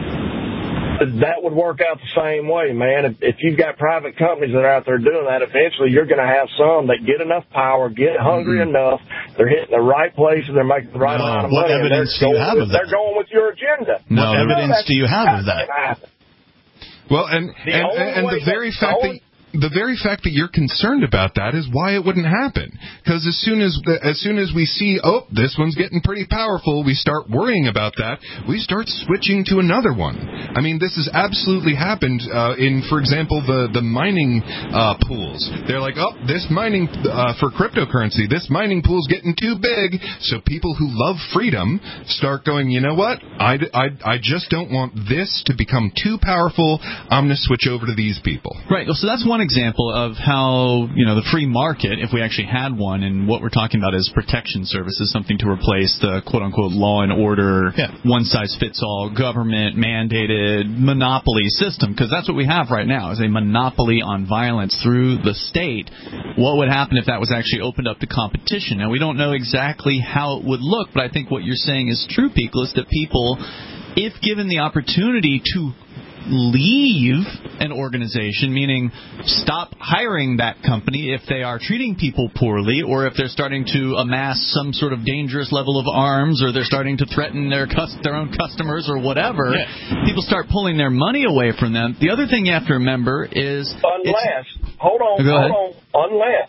Speaker 11: that would work out the same way, man. If, if you've got private companies that are out there doing that, eventually you're going to have some that get enough power, get hungry mm-hmm. enough, they're hitting the right places, they're making the right
Speaker 4: no.
Speaker 11: amount of
Speaker 4: what
Speaker 11: money.
Speaker 4: What evidence do you have
Speaker 11: with,
Speaker 4: of that?
Speaker 11: They're going with your agenda.
Speaker 4: No, what evidence do you have of that?
Speaker 5: Well, and
Speaker 11: the
Speaker 5: and, and the very
Speaker 11: that,
Speaker 5: fact
Speaker 11: the
Speaker 5: that the very fact that you're concerned about that is why it wouldn't happen. Because as soon as as soon as we see, oh, this one's getting pretty powerful, we start worrying about that. We start switching to another one. I mean, this has absolutely happened uh, in, for example, the the mining uh, pools. They're like, oh, this mining uh, for cryptocurrency, this mining pool's getting too big. So people who love freedom start going, you know what? I, I, I just don't want this to become too powerful. I'm going to switch over to these people.
Speaker 3: Right. So that's one example of how, you know, the free market, if we actually had one, and what we're talking about is protection services, something to replace the quote-unquote law and order, yeah. one-size-fits-all, government-mandated monopoly system, because that's what we have right now, is a monopoly on violence through the state. What would happen if that was actually opened up to competition? Now, we don't know exactly how it would look, but I think what you're saying is true, Peakless, that people, if given the opportunity to leave an organization, meaning stop hiring that company if they are treating people poorly, or if they're starting to amass some sort of dangerous level of arms, or they're starting to threaten their cus- their own customers or whatever, yeah. people start pulling their money away from them. The other thing you have to remember is...
Speaker 11: Unless, hold on,
Speaker 3: Go
Speaker 11: hold
Speaker 3: ahead.
Speaker 11: on, unless,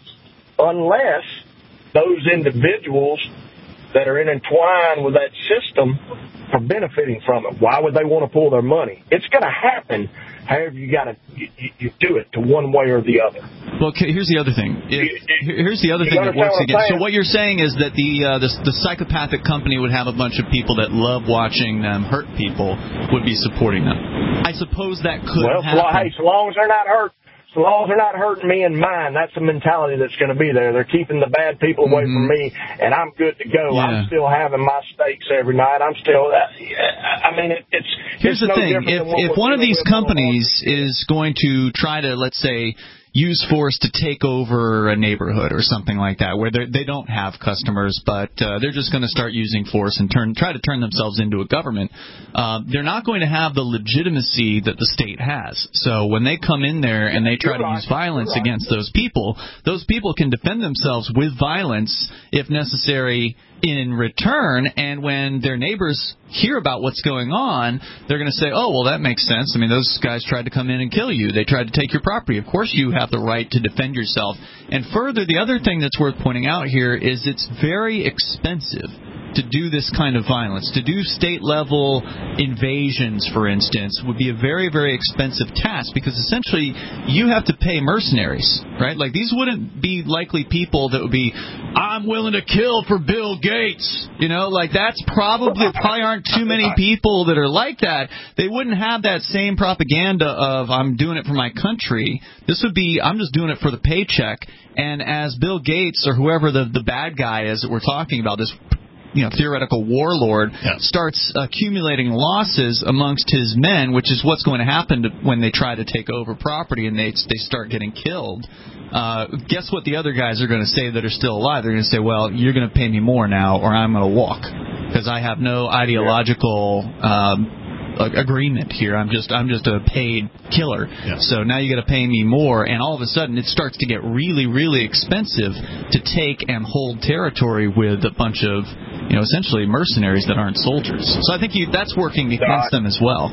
Speaker 11: unless those individuals that are intertwined with that system are benefiting from it. Why would they want to pull their money? It's going to happen. However, you got to you, you do it to one way or the other.
Speaker 3: Well, okay, here's the other thing. If, here's the other thing that works against. So what you're saying is that the, uh, the the psychopathic company would have a bunch of people that love watching them hurt people would be supporting them. I suppose that could
Speaker 11: well,
Speaker 3: happen.
Speaker 11: Well, hey, so long as they're not hurt. So long as they're not hurting me and mine, that's the mentality that's going to be there. They're keeping the bad people away mm-hmm. from me, and I'm good to go. Yeah. I'm still having my steaks every night. I'm still, uh, I mean, it, it's
Speaker 3: Here's
Speaker 11: it's
Speaker 3: the
Speaker 11: no
Speaker 3: thing. If, if one of these companies is going to try to, let's say, use force to take over a neighborhood or something like that, where they don't have customers, but uh, they're just going to start using force and turn try to turn themselves into a government, uh, they're not going to have the legitimacy that the state has. So when they come in there and they try to use violence against those people, those people can defend themselves with violence if necessary in return, and when their neighbors hear about what's going on, they're going to say, oh, well, that makes sense. I mean, those guys tried to come in and kill you. They tried to take your property. Of course you have the right to defend yourself. And further, the other thing that's worth pointing out here is it's very expensive to do this kind of violence. To do state-level invasions, for instance, would be a very, very expensive task, because essentially you have to pay mercenaries, right? Like, these wouldn't be likely people that would be, I'm willing to kill for Bill Gates. You know, like, that's probably, probably aren't too many people that are like that. They wouldn't have that same propaganda of, I'm doing it for my country. This would be, I'm just doing it for the paycheck. And as Bill Gates, or whoever the, the bad guy is that we're talking about, this you know, theoretical warlord, yeah. starts accumulating losses amongst his men, which is what's going to happen to, when they try to take over property and they they start getting killed. Uh, guess what the other guys are going to say that are still alive? They're going to say, well, you're going to pay me more now, or I'm going to walk, because I have no ideological um, agreement here. I'm just I'm just a paid killer. Yeah. So now you got to pay me more, and all of a sudden it starts to get really, really expensive to take and hold territory with a bunch of, you know, essentially mercenaries that aren't soldiers. So I think you, that's working against them as well.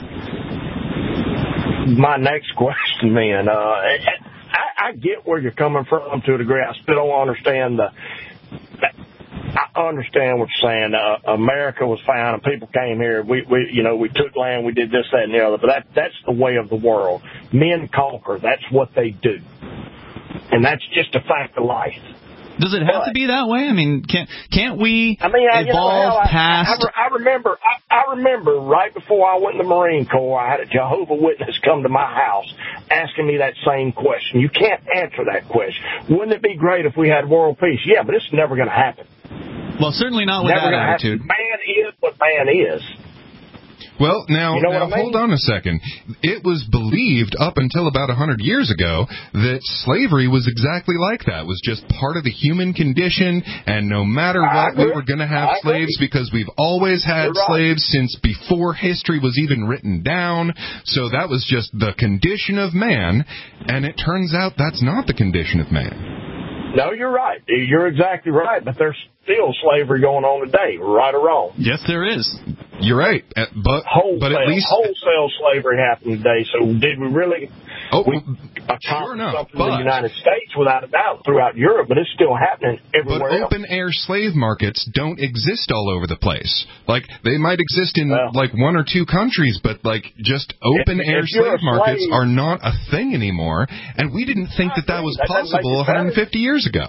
Speaker 11: My next question, man, uh, I, I get where you're coming from to a degree. I still don't understand the. I understand what you're saying. Uh, America was found, and people came here. We, we, you know, we took land, we did this, that, and the other. But that, that's the way of the world. Men conquer. That's what they do, and that's just a fact of life.
Speaker 3: Does it have but, to be that way? I mean, can't can't we
Speaker 11: I mean, I,
Speaker 3: evolve
Speaker 11: you know, I,
Speaker 3: past?
Speaker 11: I, I remember. I, I remember right before I went in the Marine Corps, I had a Jehovah's Witness come to my house asking me that same question. You can't answer that question. Wouldn't it be great if we had world peace? Yeah, but it's never going to happen.
Speaker 3: Well, certainly not with
Speaker 11: never
Speaker 3: that attitude.
Speaker 11: Happen. Man is what man is.
Speaker 5: Well, now,
Speaker 11: you know
Speaker 5: now
Speaker 11: what I mean?
Speaker 5: hold on a second. It was believed up until about one hundred years ago that slavery was exactly like that. It was just part of the human condition, and no matter what, we were going to have
Speaker 11: I
Speaker 5: slaves
Speaker 11: agree.
Speaker 5: because we've always had
Speaker 11: You're right.
Speaker 5: slaves since before history was even written down. So that was just the condition of man, and it turns out that's not the condition of man.
Speaker 11: No, you're right. You're exactly right. But there's still slavery going on today, right or wrong.
Speaker 3: Yes, there is.
Speaker 5: You're right, uh, but
Speaker 11: Wholesale,
Speaker 5: but at least
Speaker 11: wholesale slavery happened today. So did we really
Speaker 5: oh,
Speaker 11: we
Speaker 5: sure
Speaker 11: accomplish
Speaker 5: enough,
Speaker 11: something
Speaker 5: but,
Speaker 11: in the United States? Without a doubt, throughout Europe, but it's still happening everywhere
Speaker 5: But
Speaker 11: else.
Speaker 5: open-air slave markets don't exist all over the place. Like, they might exist in,
Speaker 11: well,
Speaker 5: like, one or two countries, but, like, just open-air slave markets
Speaker 11: slave,
Speaker 5: are not a thing anymore, and we didn't think that that was
Speaker 11: that
Speaker 5: possible one hundred fifty years ago.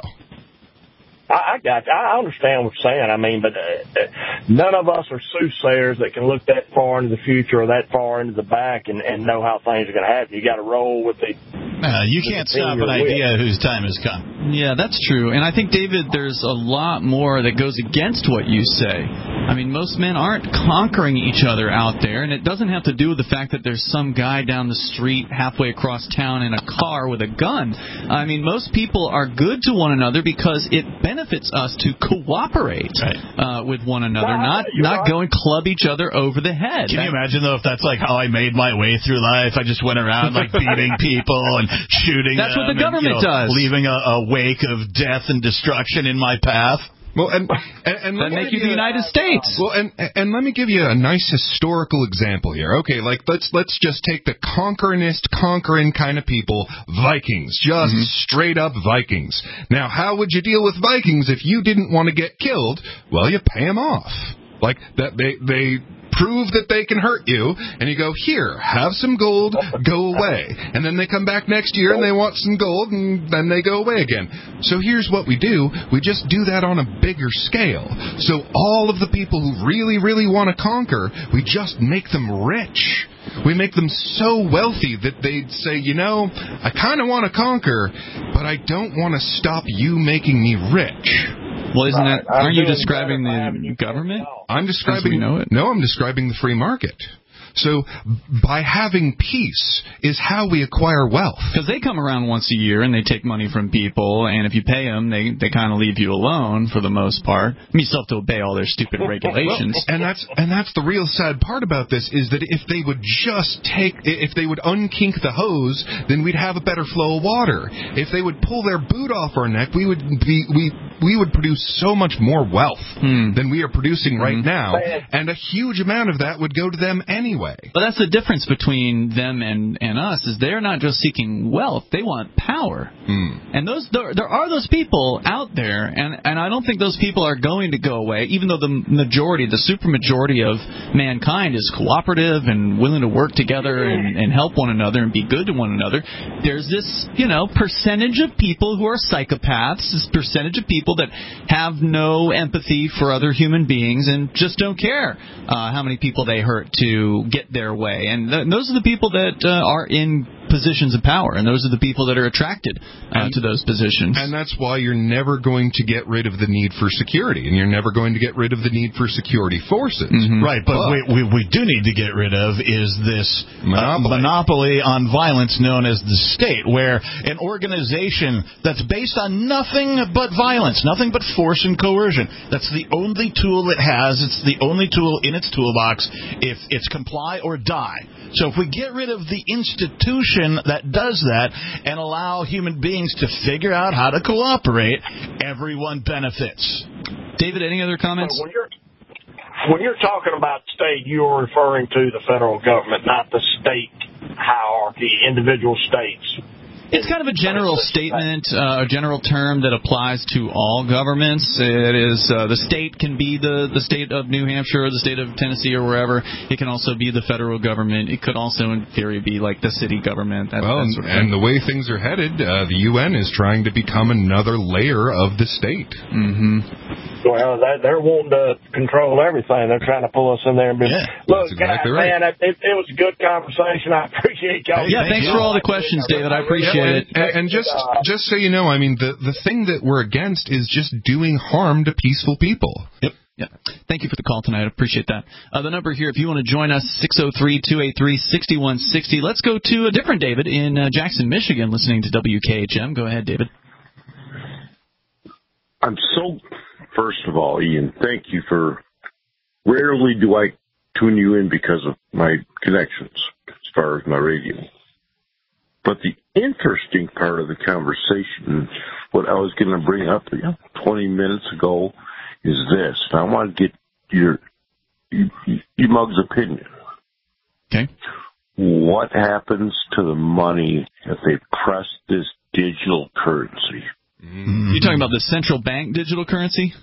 Speaker 11: I, I got you. I understand what you're saying. I mean, but uh, none of us are soothsayers that can look that far into the future or that far into the back and, and know how things are going to happen. You got to roll with the.
Speaker 4: Uh, you can't stop an idea whose time has come.
Speaker 3: Yeah, that's true. And I think, David, there's a lot more that goes against what you say. I mean, most men aren't conquering each other out there, and it doesn't have to do with the fact that there's some guy down the street halfway across town in a car with a gun. I mean, most people are good to one another because it benefits us to cooperate right. uh, with one another,
Speaker 11: Wow,
Speaker 3: not not
Speaker 11: right.
Speaker 3: go and club each other over the head.
Speaker 4: Can you imagine, though, if that's like how I made my way through life? I just went around like beating people and shooting
Speaker 3: That's
Speaker 4: them
Speaker 3: what the government
Speaker 4: and, you know,
Speaker 3: does.
Speaker 4: leaving a, a wake of death and destruction in my path.
Speaker 5: Well, and and, and
Speaker 3: that make you the United States.
Speaker 5: Well, and and let me give you a nice historical example here. Okay, like let's let's just take the conqueringist, conquering kind of people, Vikings, just mm-hmm. straight up Vikings. Now, how would you deal with Vikings if you didn't want to get killed? Well, you pay them off. Like that, they they. prove that they can hurt you, and you go, here, have some gold, go away. And then they come back next year and they want some gold, and then they go away again. So here's what we do. We just do that on a bigger scale. So all of the people who really, really want to conquer, we just make them rich. We make them so wealthy that they'd say, you know, I kind of want to conquer, but I don't want to stop you making me rich.
Speaker 3: Well, isn't that? Aren't you describing the government?
Speaker 5: I'm describing.
Speaker 3: Know it.
Speaker 5: No, I'm describing the free market. So by having peace is how we acquire wealth.
Speaker 3: Because they come around once a year and they take money from people, and if you pay them, they they kind of leave you alone for the most part. I mean, you still have to obey all their stupid regulations.
Speaker 5: Well, and that's and that's the real sad part about this is that if they would just take, if they would unkink the hose, then we'd have a better flow of water. If they would pull their boot off our neck, we would be we we would produce so much more wealth hmm. than we are producing right hmm. now, and a huge amount of that would go to them anyway.
Speaker 3: But that's the difference between them and, and us, is they're not just seeking wealth, they want power. Mm. And those there, there are those people out there, and, and I don't think those people are going to go away, even though the majority, the supermajority of mankind is cooperative and willing to work together and, and help one another and be good to one another. There's this, you know, percentage of people who are psychopaths, this percentage of people that have no empathy for other human beings and just don't care uh, how many people they hurt to get their way, and th- those are the people that uh, are in positions of power, and those are the people that are attracted uh, to those positions.
Speaker 5: And that's why you're never going to get rid of the need for security, and you're never going to get rid of the need for security forces.
Speaker 4: Mm-hmm. Right, but, but we, we, we do need to get rid of is this monopoly. Uh, monopoly on violence known as the state, where an organization that's based on nothing but violence, nothing but force and coercion, that's the only tool it has, it's the only tool in its toolbox if it's comply or die. So if we get rid of the institution that does that and allow human beings to figure out how to cooperate, everyone benefits.
Speaker 3: David, any other comments?
Speaker 11: When you're, when you're talking about state, you're referring to the federal government, not the state hierarchy, individual states.
Speaker 3: It's kind of a general statement, uh, a general term that applies to all governments. It is uh, the state can be the, the state of New Hampshire or the state of Tennessee or wherever. It can also be the federal government. It could also, in theory, be like the city government. That,
Speaker 5: well,
Speaker 3: that sort of
Speaker 5: and the way things are headed, uh, the U N is trying to become another layer of the state.
Speaker 3: Mm-hmm.
Speaker 11: Well, that, they're wanting to control everything. They're trying to pull us in there and be,
Speaker 5: yeah,
Speaker 11: look,
Speaker 5: exactly
Speaker 11: God,
Speaker 5: right.
Speaker 11: man, it, it was a good conversation. I appreciate y'all.
Speaker 3: Yeah, thanks for all the questions, David. I appreciate
Speaker 5: yeah,
Speaker 3: it.
Speaker 5: And, and just just so you know, I mean, the, the thing that we're against is just doing harm to peaceful people.
Speaker 4: Yep.
Speaker 3: Yeah. Thank you for the call tonight. I appreciate that. Uh, the number here, if you want to join us, six oh three, two eight three, six one six oh. Let's go to a different David in uh, Jackson, Michigan, listening to W K H M. Go ahead, David.
Speaker 12: I'm so, first of all, Ian, thank you for, rarely do I tune you in because of my connections as far as my radio. But the interesting part of the conversation, what I was going to bring up twenty minutes ago, is this. I want to get your, your, your mug's opinion.
Speaker 3: Okay.
Speaker 12: What happens to the money if they press this digital currency?
Speaker 3: Mm-hmm. You're talking about the central bank digital currency?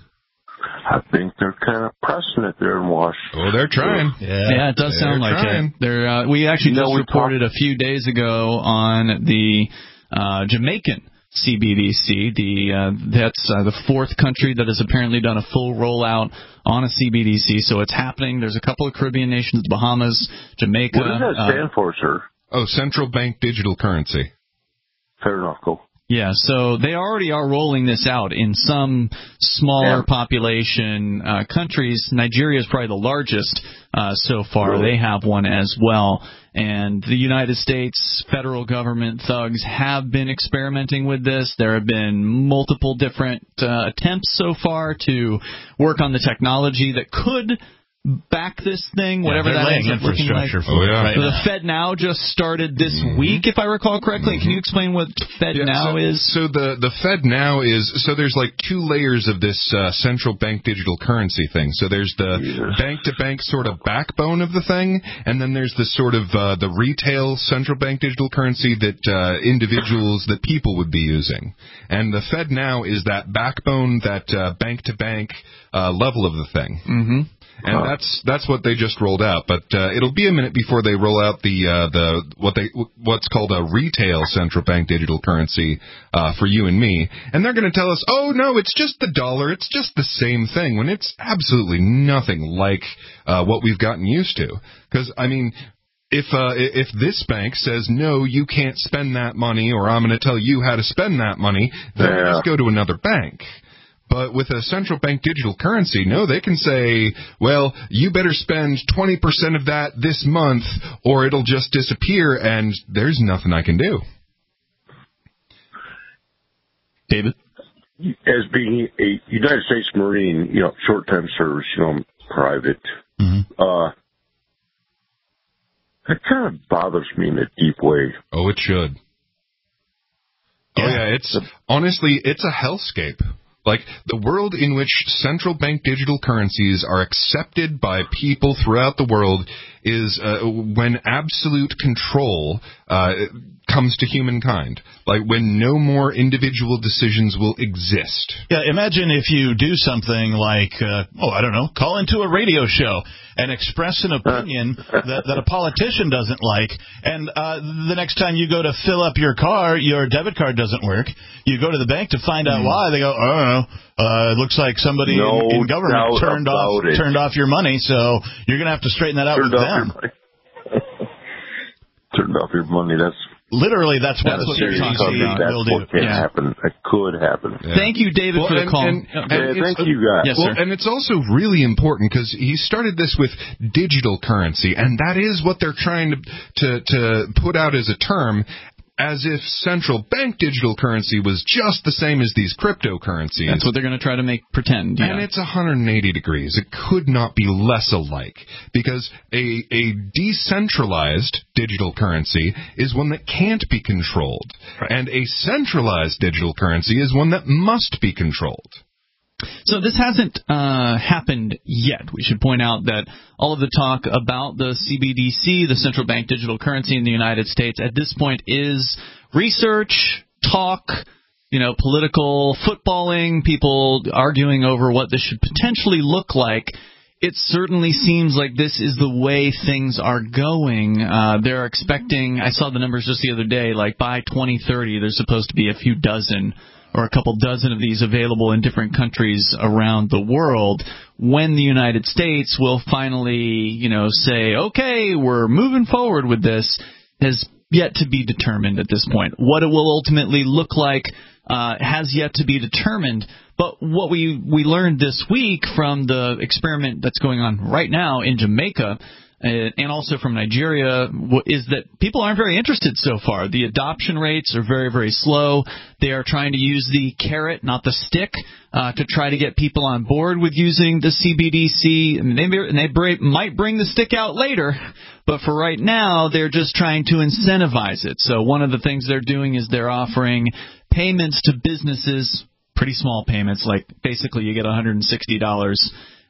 Speaker 12: I think they're kind of pressing it there in Washington.
Speaker 5: Oh, they're trying.
Speaker 3: Yeah, yeah it does sound like trying. it. They're, uh, we actually you just know, reported talk- a few days ago on the uh, Jamaican C B D C. The uh, that's uh, the fourth country that has apparently done a full rollout on a C B D C. So it's happening. There's a couple of Caribbean nations, Bahamas, Jamaica.
Speaker 12: What does that stand uh, for, sir?
Speaker 5: Oh, central bank digital currency.
Speaker 12: Fair enough. Cool.
Speaker 3: Yeah, so they already are rolling this out in some smaller yeah. population uh, countries. Nigeria is probably the largest uh, so far. Really? They have one as well. And the United States federal government thugs have been experimenting with this. There have been multiple different uh, attempts so far to work on the technology that could back this thing, whatever
Speaker 4: yeah,
Speaker 3: that ends up looking like.
Speaker 4: For oh, yeah. right
Speaker 3: so the FedNow just started this mm-hmm. week, if I recall correctly. Mm-hmm. Can you explain what FedNow
Speaker 5: yeah, so,
Speaker 3: is?
Speaker 5: So the, the FedNow is, so there's like two layers of this uh, central bank digital currency thing. So there's the yes. bank-to-bank sort of backbone of the thing, and then there's the sort of uh, the retail central bank digital currency that uh, individuals, that people would be using. And the FedNow is that backbone, that uh, bank-to-bank uh, level of the thing.
Speaker 3: Mm-hmm.
Speaker 5: And that's that's what they just rolled out, but uh, it'll be a minute before they roll out the uh, the what they what's called a retail central bank digital currency uh, for you and me. And they're going to tell us, oh no, it's just the dollar, it's just the same thing, when it's absolutely nothing like uh, what we've gotten used to. Because I mean, if uh, if this bank says no, you can't spend that money, or I'm going to tell you how to spend that money, then yeah. just go to another bank. But with a central bank digital currency, no, they can say, well, you better spend twenty percent of that this month or it'll just disappear, and there's nothing I can do.
Speaker 3: David?
Speaker 12: As being a United States Marine, you know, short-time service, you know, private, mm-hmm. uh, that kind of bothers me in a deep way.
Speaker 5: Oh, it should. Yeah. Oh, yeah, it's, honestly, it's a hellscape. Like, the world in which central bank digital currencies are accepted by people throughout the world is uh, when absolute control uh, comes to humankind. Like, when no more individual decisions will exist.
Speaker 4: Yeah, imagine if you do something like, uh, oh, I don't know, call into a radio show and express an opinion that, that a politician doesn't like, and uh, the next time you go to fill up your car, your debit card doesn't work. You go to the bank to find out mm. why. They go, I don't know, uh, it looks like somebody
Speaker 12: no
Speaker 4: in, in government turned off
Speaker 12: it.
Speaker 4: turned off your money, so you're going to have to straighten that out
Speaker 12: turned
Speaker 4: with
Speaker 12: off
Speaker 4: them.
Speaker 12: Your money. Turned off your money, that's...
Speaker 4: Literally, that's what,
Speaker 3: that's
Speaker 4: what
Speaker 3: you're talking about.
Speaker 12: That's
Speaker 3: will
Speaker 12: what
Speaker 3: do.
Speaker 12: can
Speaker 3: yeah.
Speaker 12: happen. It could happen.
Speaker 3: Yeah. Thank you, David,
Speaker 5: well,
Speaker 3: for
Speaker 5: and,
Speaker 3: the call.
Speaker 5: And,
Speaker 3: and,
Speaker 12: and yeah, thank you, guys.
Speaker 3: Yes,
Speaker 5: well,
Speaker 3: sir.
Speaker 5: and it's also really important because he started this with digital currency, and that is what they're trying to to, to put out as a term, as if central bank digital currency was just the same as these cryptocurrencies.
Speaker 3: That's what they're going to try to make pretend. Yeah.
Speaker 5: And it's one hundred eighty degrees. It could not be less alike, because a, a decentralized digital currency is one that can't be controlled, right. And a centralized digital currency is one that must be controlled.
Speaker 3: So this hasn't uh, happened yet. We should point out that all of the talk about the C B D C, the central bank digital currency in the United States, at this point is research, talk, you know, political footballing, people arguing over what this should potentially look like. It certainly seems like this is the way things are going. Uh, they're expecting, I saw the numbers just the other day, like by twenty thirty there's supposed to be a few dozen or a couple dozen of these available in different countries around the world, when the United States will finally, you know, say, okay, we're moving forward with this, has yet to be determined at this point. What it will ultimately look like uh, has yet to be determined. But what we, we learned this week from the experiment that's going on right now in Jamaica, and also from Nigeria, is that people aren't very interested so far. The adoption rates are very, very slow. They are trying to use the carrot, not the stick, uh, to try to get people on board with using the C B D C. And they, and they might bring the stick out later, but for right now, they're just trying to incentivize it. So one of the things they're doing is they're offering payments to businesses, pretty small payments, like basically you get one hundred sixty dollars,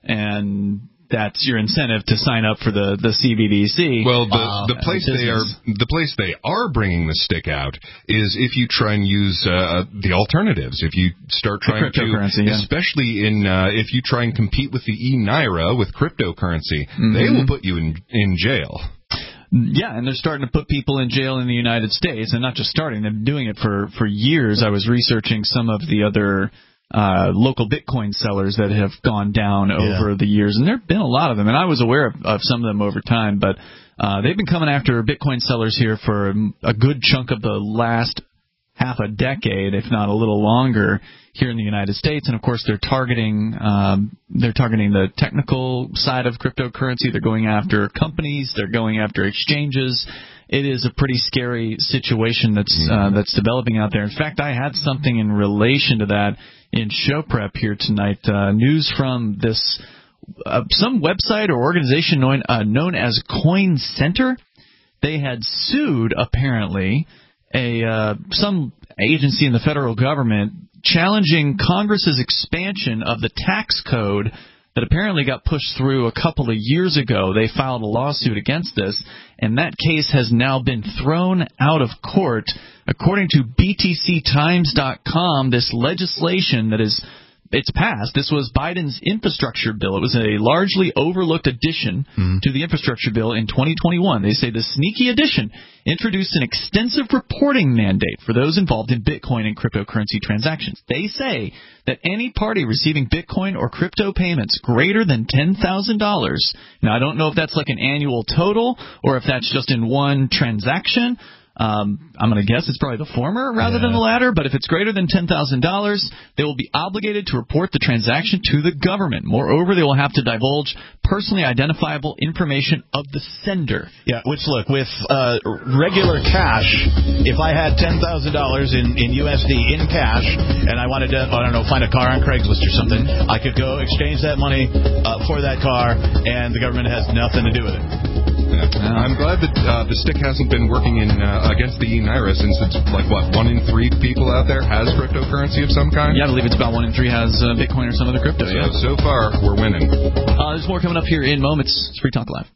Speaker 3: and that's your incentive to sign up for the, the C B D C.
Speaker 5: Well, the
Speaker 3: uh,
Speaker 5: the place
Speaker 3: business.
Speaker 5: they are the place they are bringing the stick out is if you try and use uh, the alternatives. If you start trying to,
Speaker 3: yeah.
Speaker 5: especially in uh, if you try and compete with the e-Naira with cryptocurrency, mm-hmm. they will put you in in jail.
Speaker 3: Yeah, and they're starting to put people in jail in the United States, and not just starting, they're doing it for, for years. I was researching some of the other uh, local Bitcoin sellers that have gone down over yeah. the years, and there have been a lot of them, and I was aware of, of some of them over time, but uh, they've been coming after Bitcoin sellers here for a good chunk of the last half a decade, if not a little longer, here in the United States. And of course, they're targeting um, they're targeting the technical side of cryptocurrency. They're going after companies. They're going after exchanges. It is a pretty scary situation that's uh, that's developing out there. In fact, I had something in relation to that in show prep here tonight. Uh, news from this uh, some website or organization known uh, known as Coin Center. They had sued apparently a uh, some agency in the federal government challenging Congress's expansion of the tax code that apparently got pushed through a couple of years ago. They filed a lawsuit against this, and that case has now been thrown out of court. According to B T C Times dot com, this legislation that is it's passed. This was Biden's infrastructure bill. It was a largely overlooked addition mm-hmm. to the infrastructure bill in twenty twenty-one. They say the sneaky addition introduced an extensive reporting mandate for those involved in Bitcoin and cryptocurrency transactions. They say that any party receiving Bitcoin or crypto payments greater than ten thousand dollars, now I don't know if that's like an annual total or if that's just in one transaction. Um, I'm going to guess it's probably the former rather yeah. than the latter, but if it's greater than ten thousand dollars, they will be obligated to report the transaction to the government. Moreover, they will have to divulge personally identifiable information of the sender.
Speaker 4: Yeah, which, look, with uh, regular cash, if I had ten thousand dollars in, in U S D in cash and I wanted to, I don't know, find a car on Craigslist or something, I could go exchange that money uh, for that car, and the government has nothing to do with it.
Speaker 5: Yeah. I'm glad that uh, the stick hasn't been working in uh, against the e-Naira, since it's like, what, one in three people out there has cryptocurrency of some kind?
Speaker 3: Yeah, I believe it's about one in three has uh, Bitcoin or some other crypto.
Speaker 5: So,
Speaker 3: yeah.
Speaker 5: so far, we're winning.
Speaker 3: Uh, there's more coming up here in moments. It's Free Talk Live.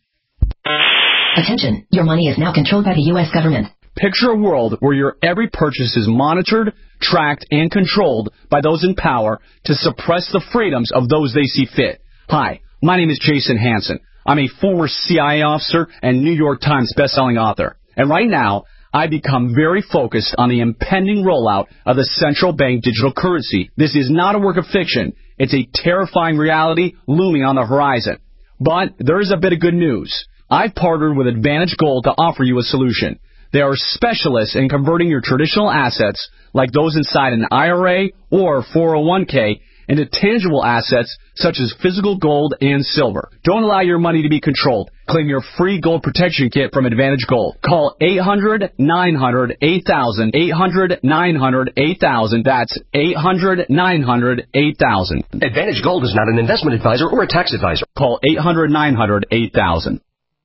Speaker 13: Attention, your money is now controlled by the U S government.
Speaker 14: Picture a world where your every purchase is monitored, tracked, and controlled by those in power to suppress the freedoms of those they see fit. Hi, my name is Jason Hansen. I'm a former C I A officer and New York Times bestselling author. And right now, I become very focused on the impending rollout of the central bank digital currency. This is not a work of fiction. It's a terrifying reality looming on the horizon. But there is a bit of good news. I've partnered with Advantage Gold to offer you a solution. They are specialists in converting your traditional assets, like those inside an I R A or four oh one k, into tangible assets such as physical gold and silver. Don't allow your money to be controlled. Claim your free gold protection kit from Advantage Gold. Call eight hundred, nine hundred, eight thousand, eight hundred, nine hundred, eight thousand. That's eight hundred, nine hundred, eight thousand.
Speaker 15: Advantage Gold is not an investment advisor or a tax advisor.
Speaker 14: Call eight hundred, nine hundred, eight thousand.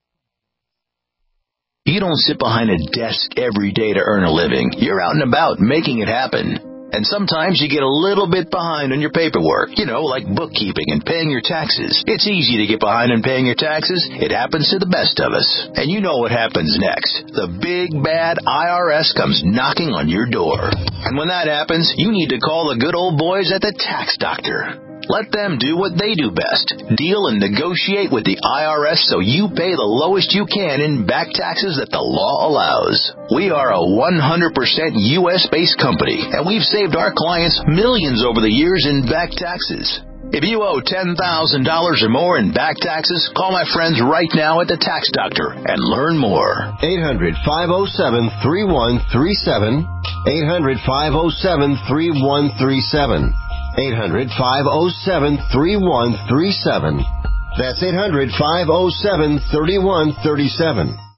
Speaker 16: You don't sit behind a desk every day to earn a living. You're out and about making it happen. And sometimes you get a little bit behind on your paperwork, you know, like bookkeeping and paying your taxes. It's easy to get behind on paying your taxes. It happens to the best of us. And you know what happens next. The big, bad I R S comes knocking on your door. And when that happens, you need to call the good old boys at the Tax Doctor. Let them do what they do best. Deal and negotiate with the I R S so you pay the lowest you can in back taxes that the law allows. We are a one hundred percent U S-based company, and we've saved our clients millions over the years in back taxes. If you owe ten thousand dollars or more in back taxes, call my friends right now at the Tax Doctor and learn more.
Speaker 17: eight hundred, five oh seven, three one three seven. eight hundred, five oh seven, three one three seven. eight hundred, five oh seven, three one three seven. That's eight hundred, five oh seven, three one three seven.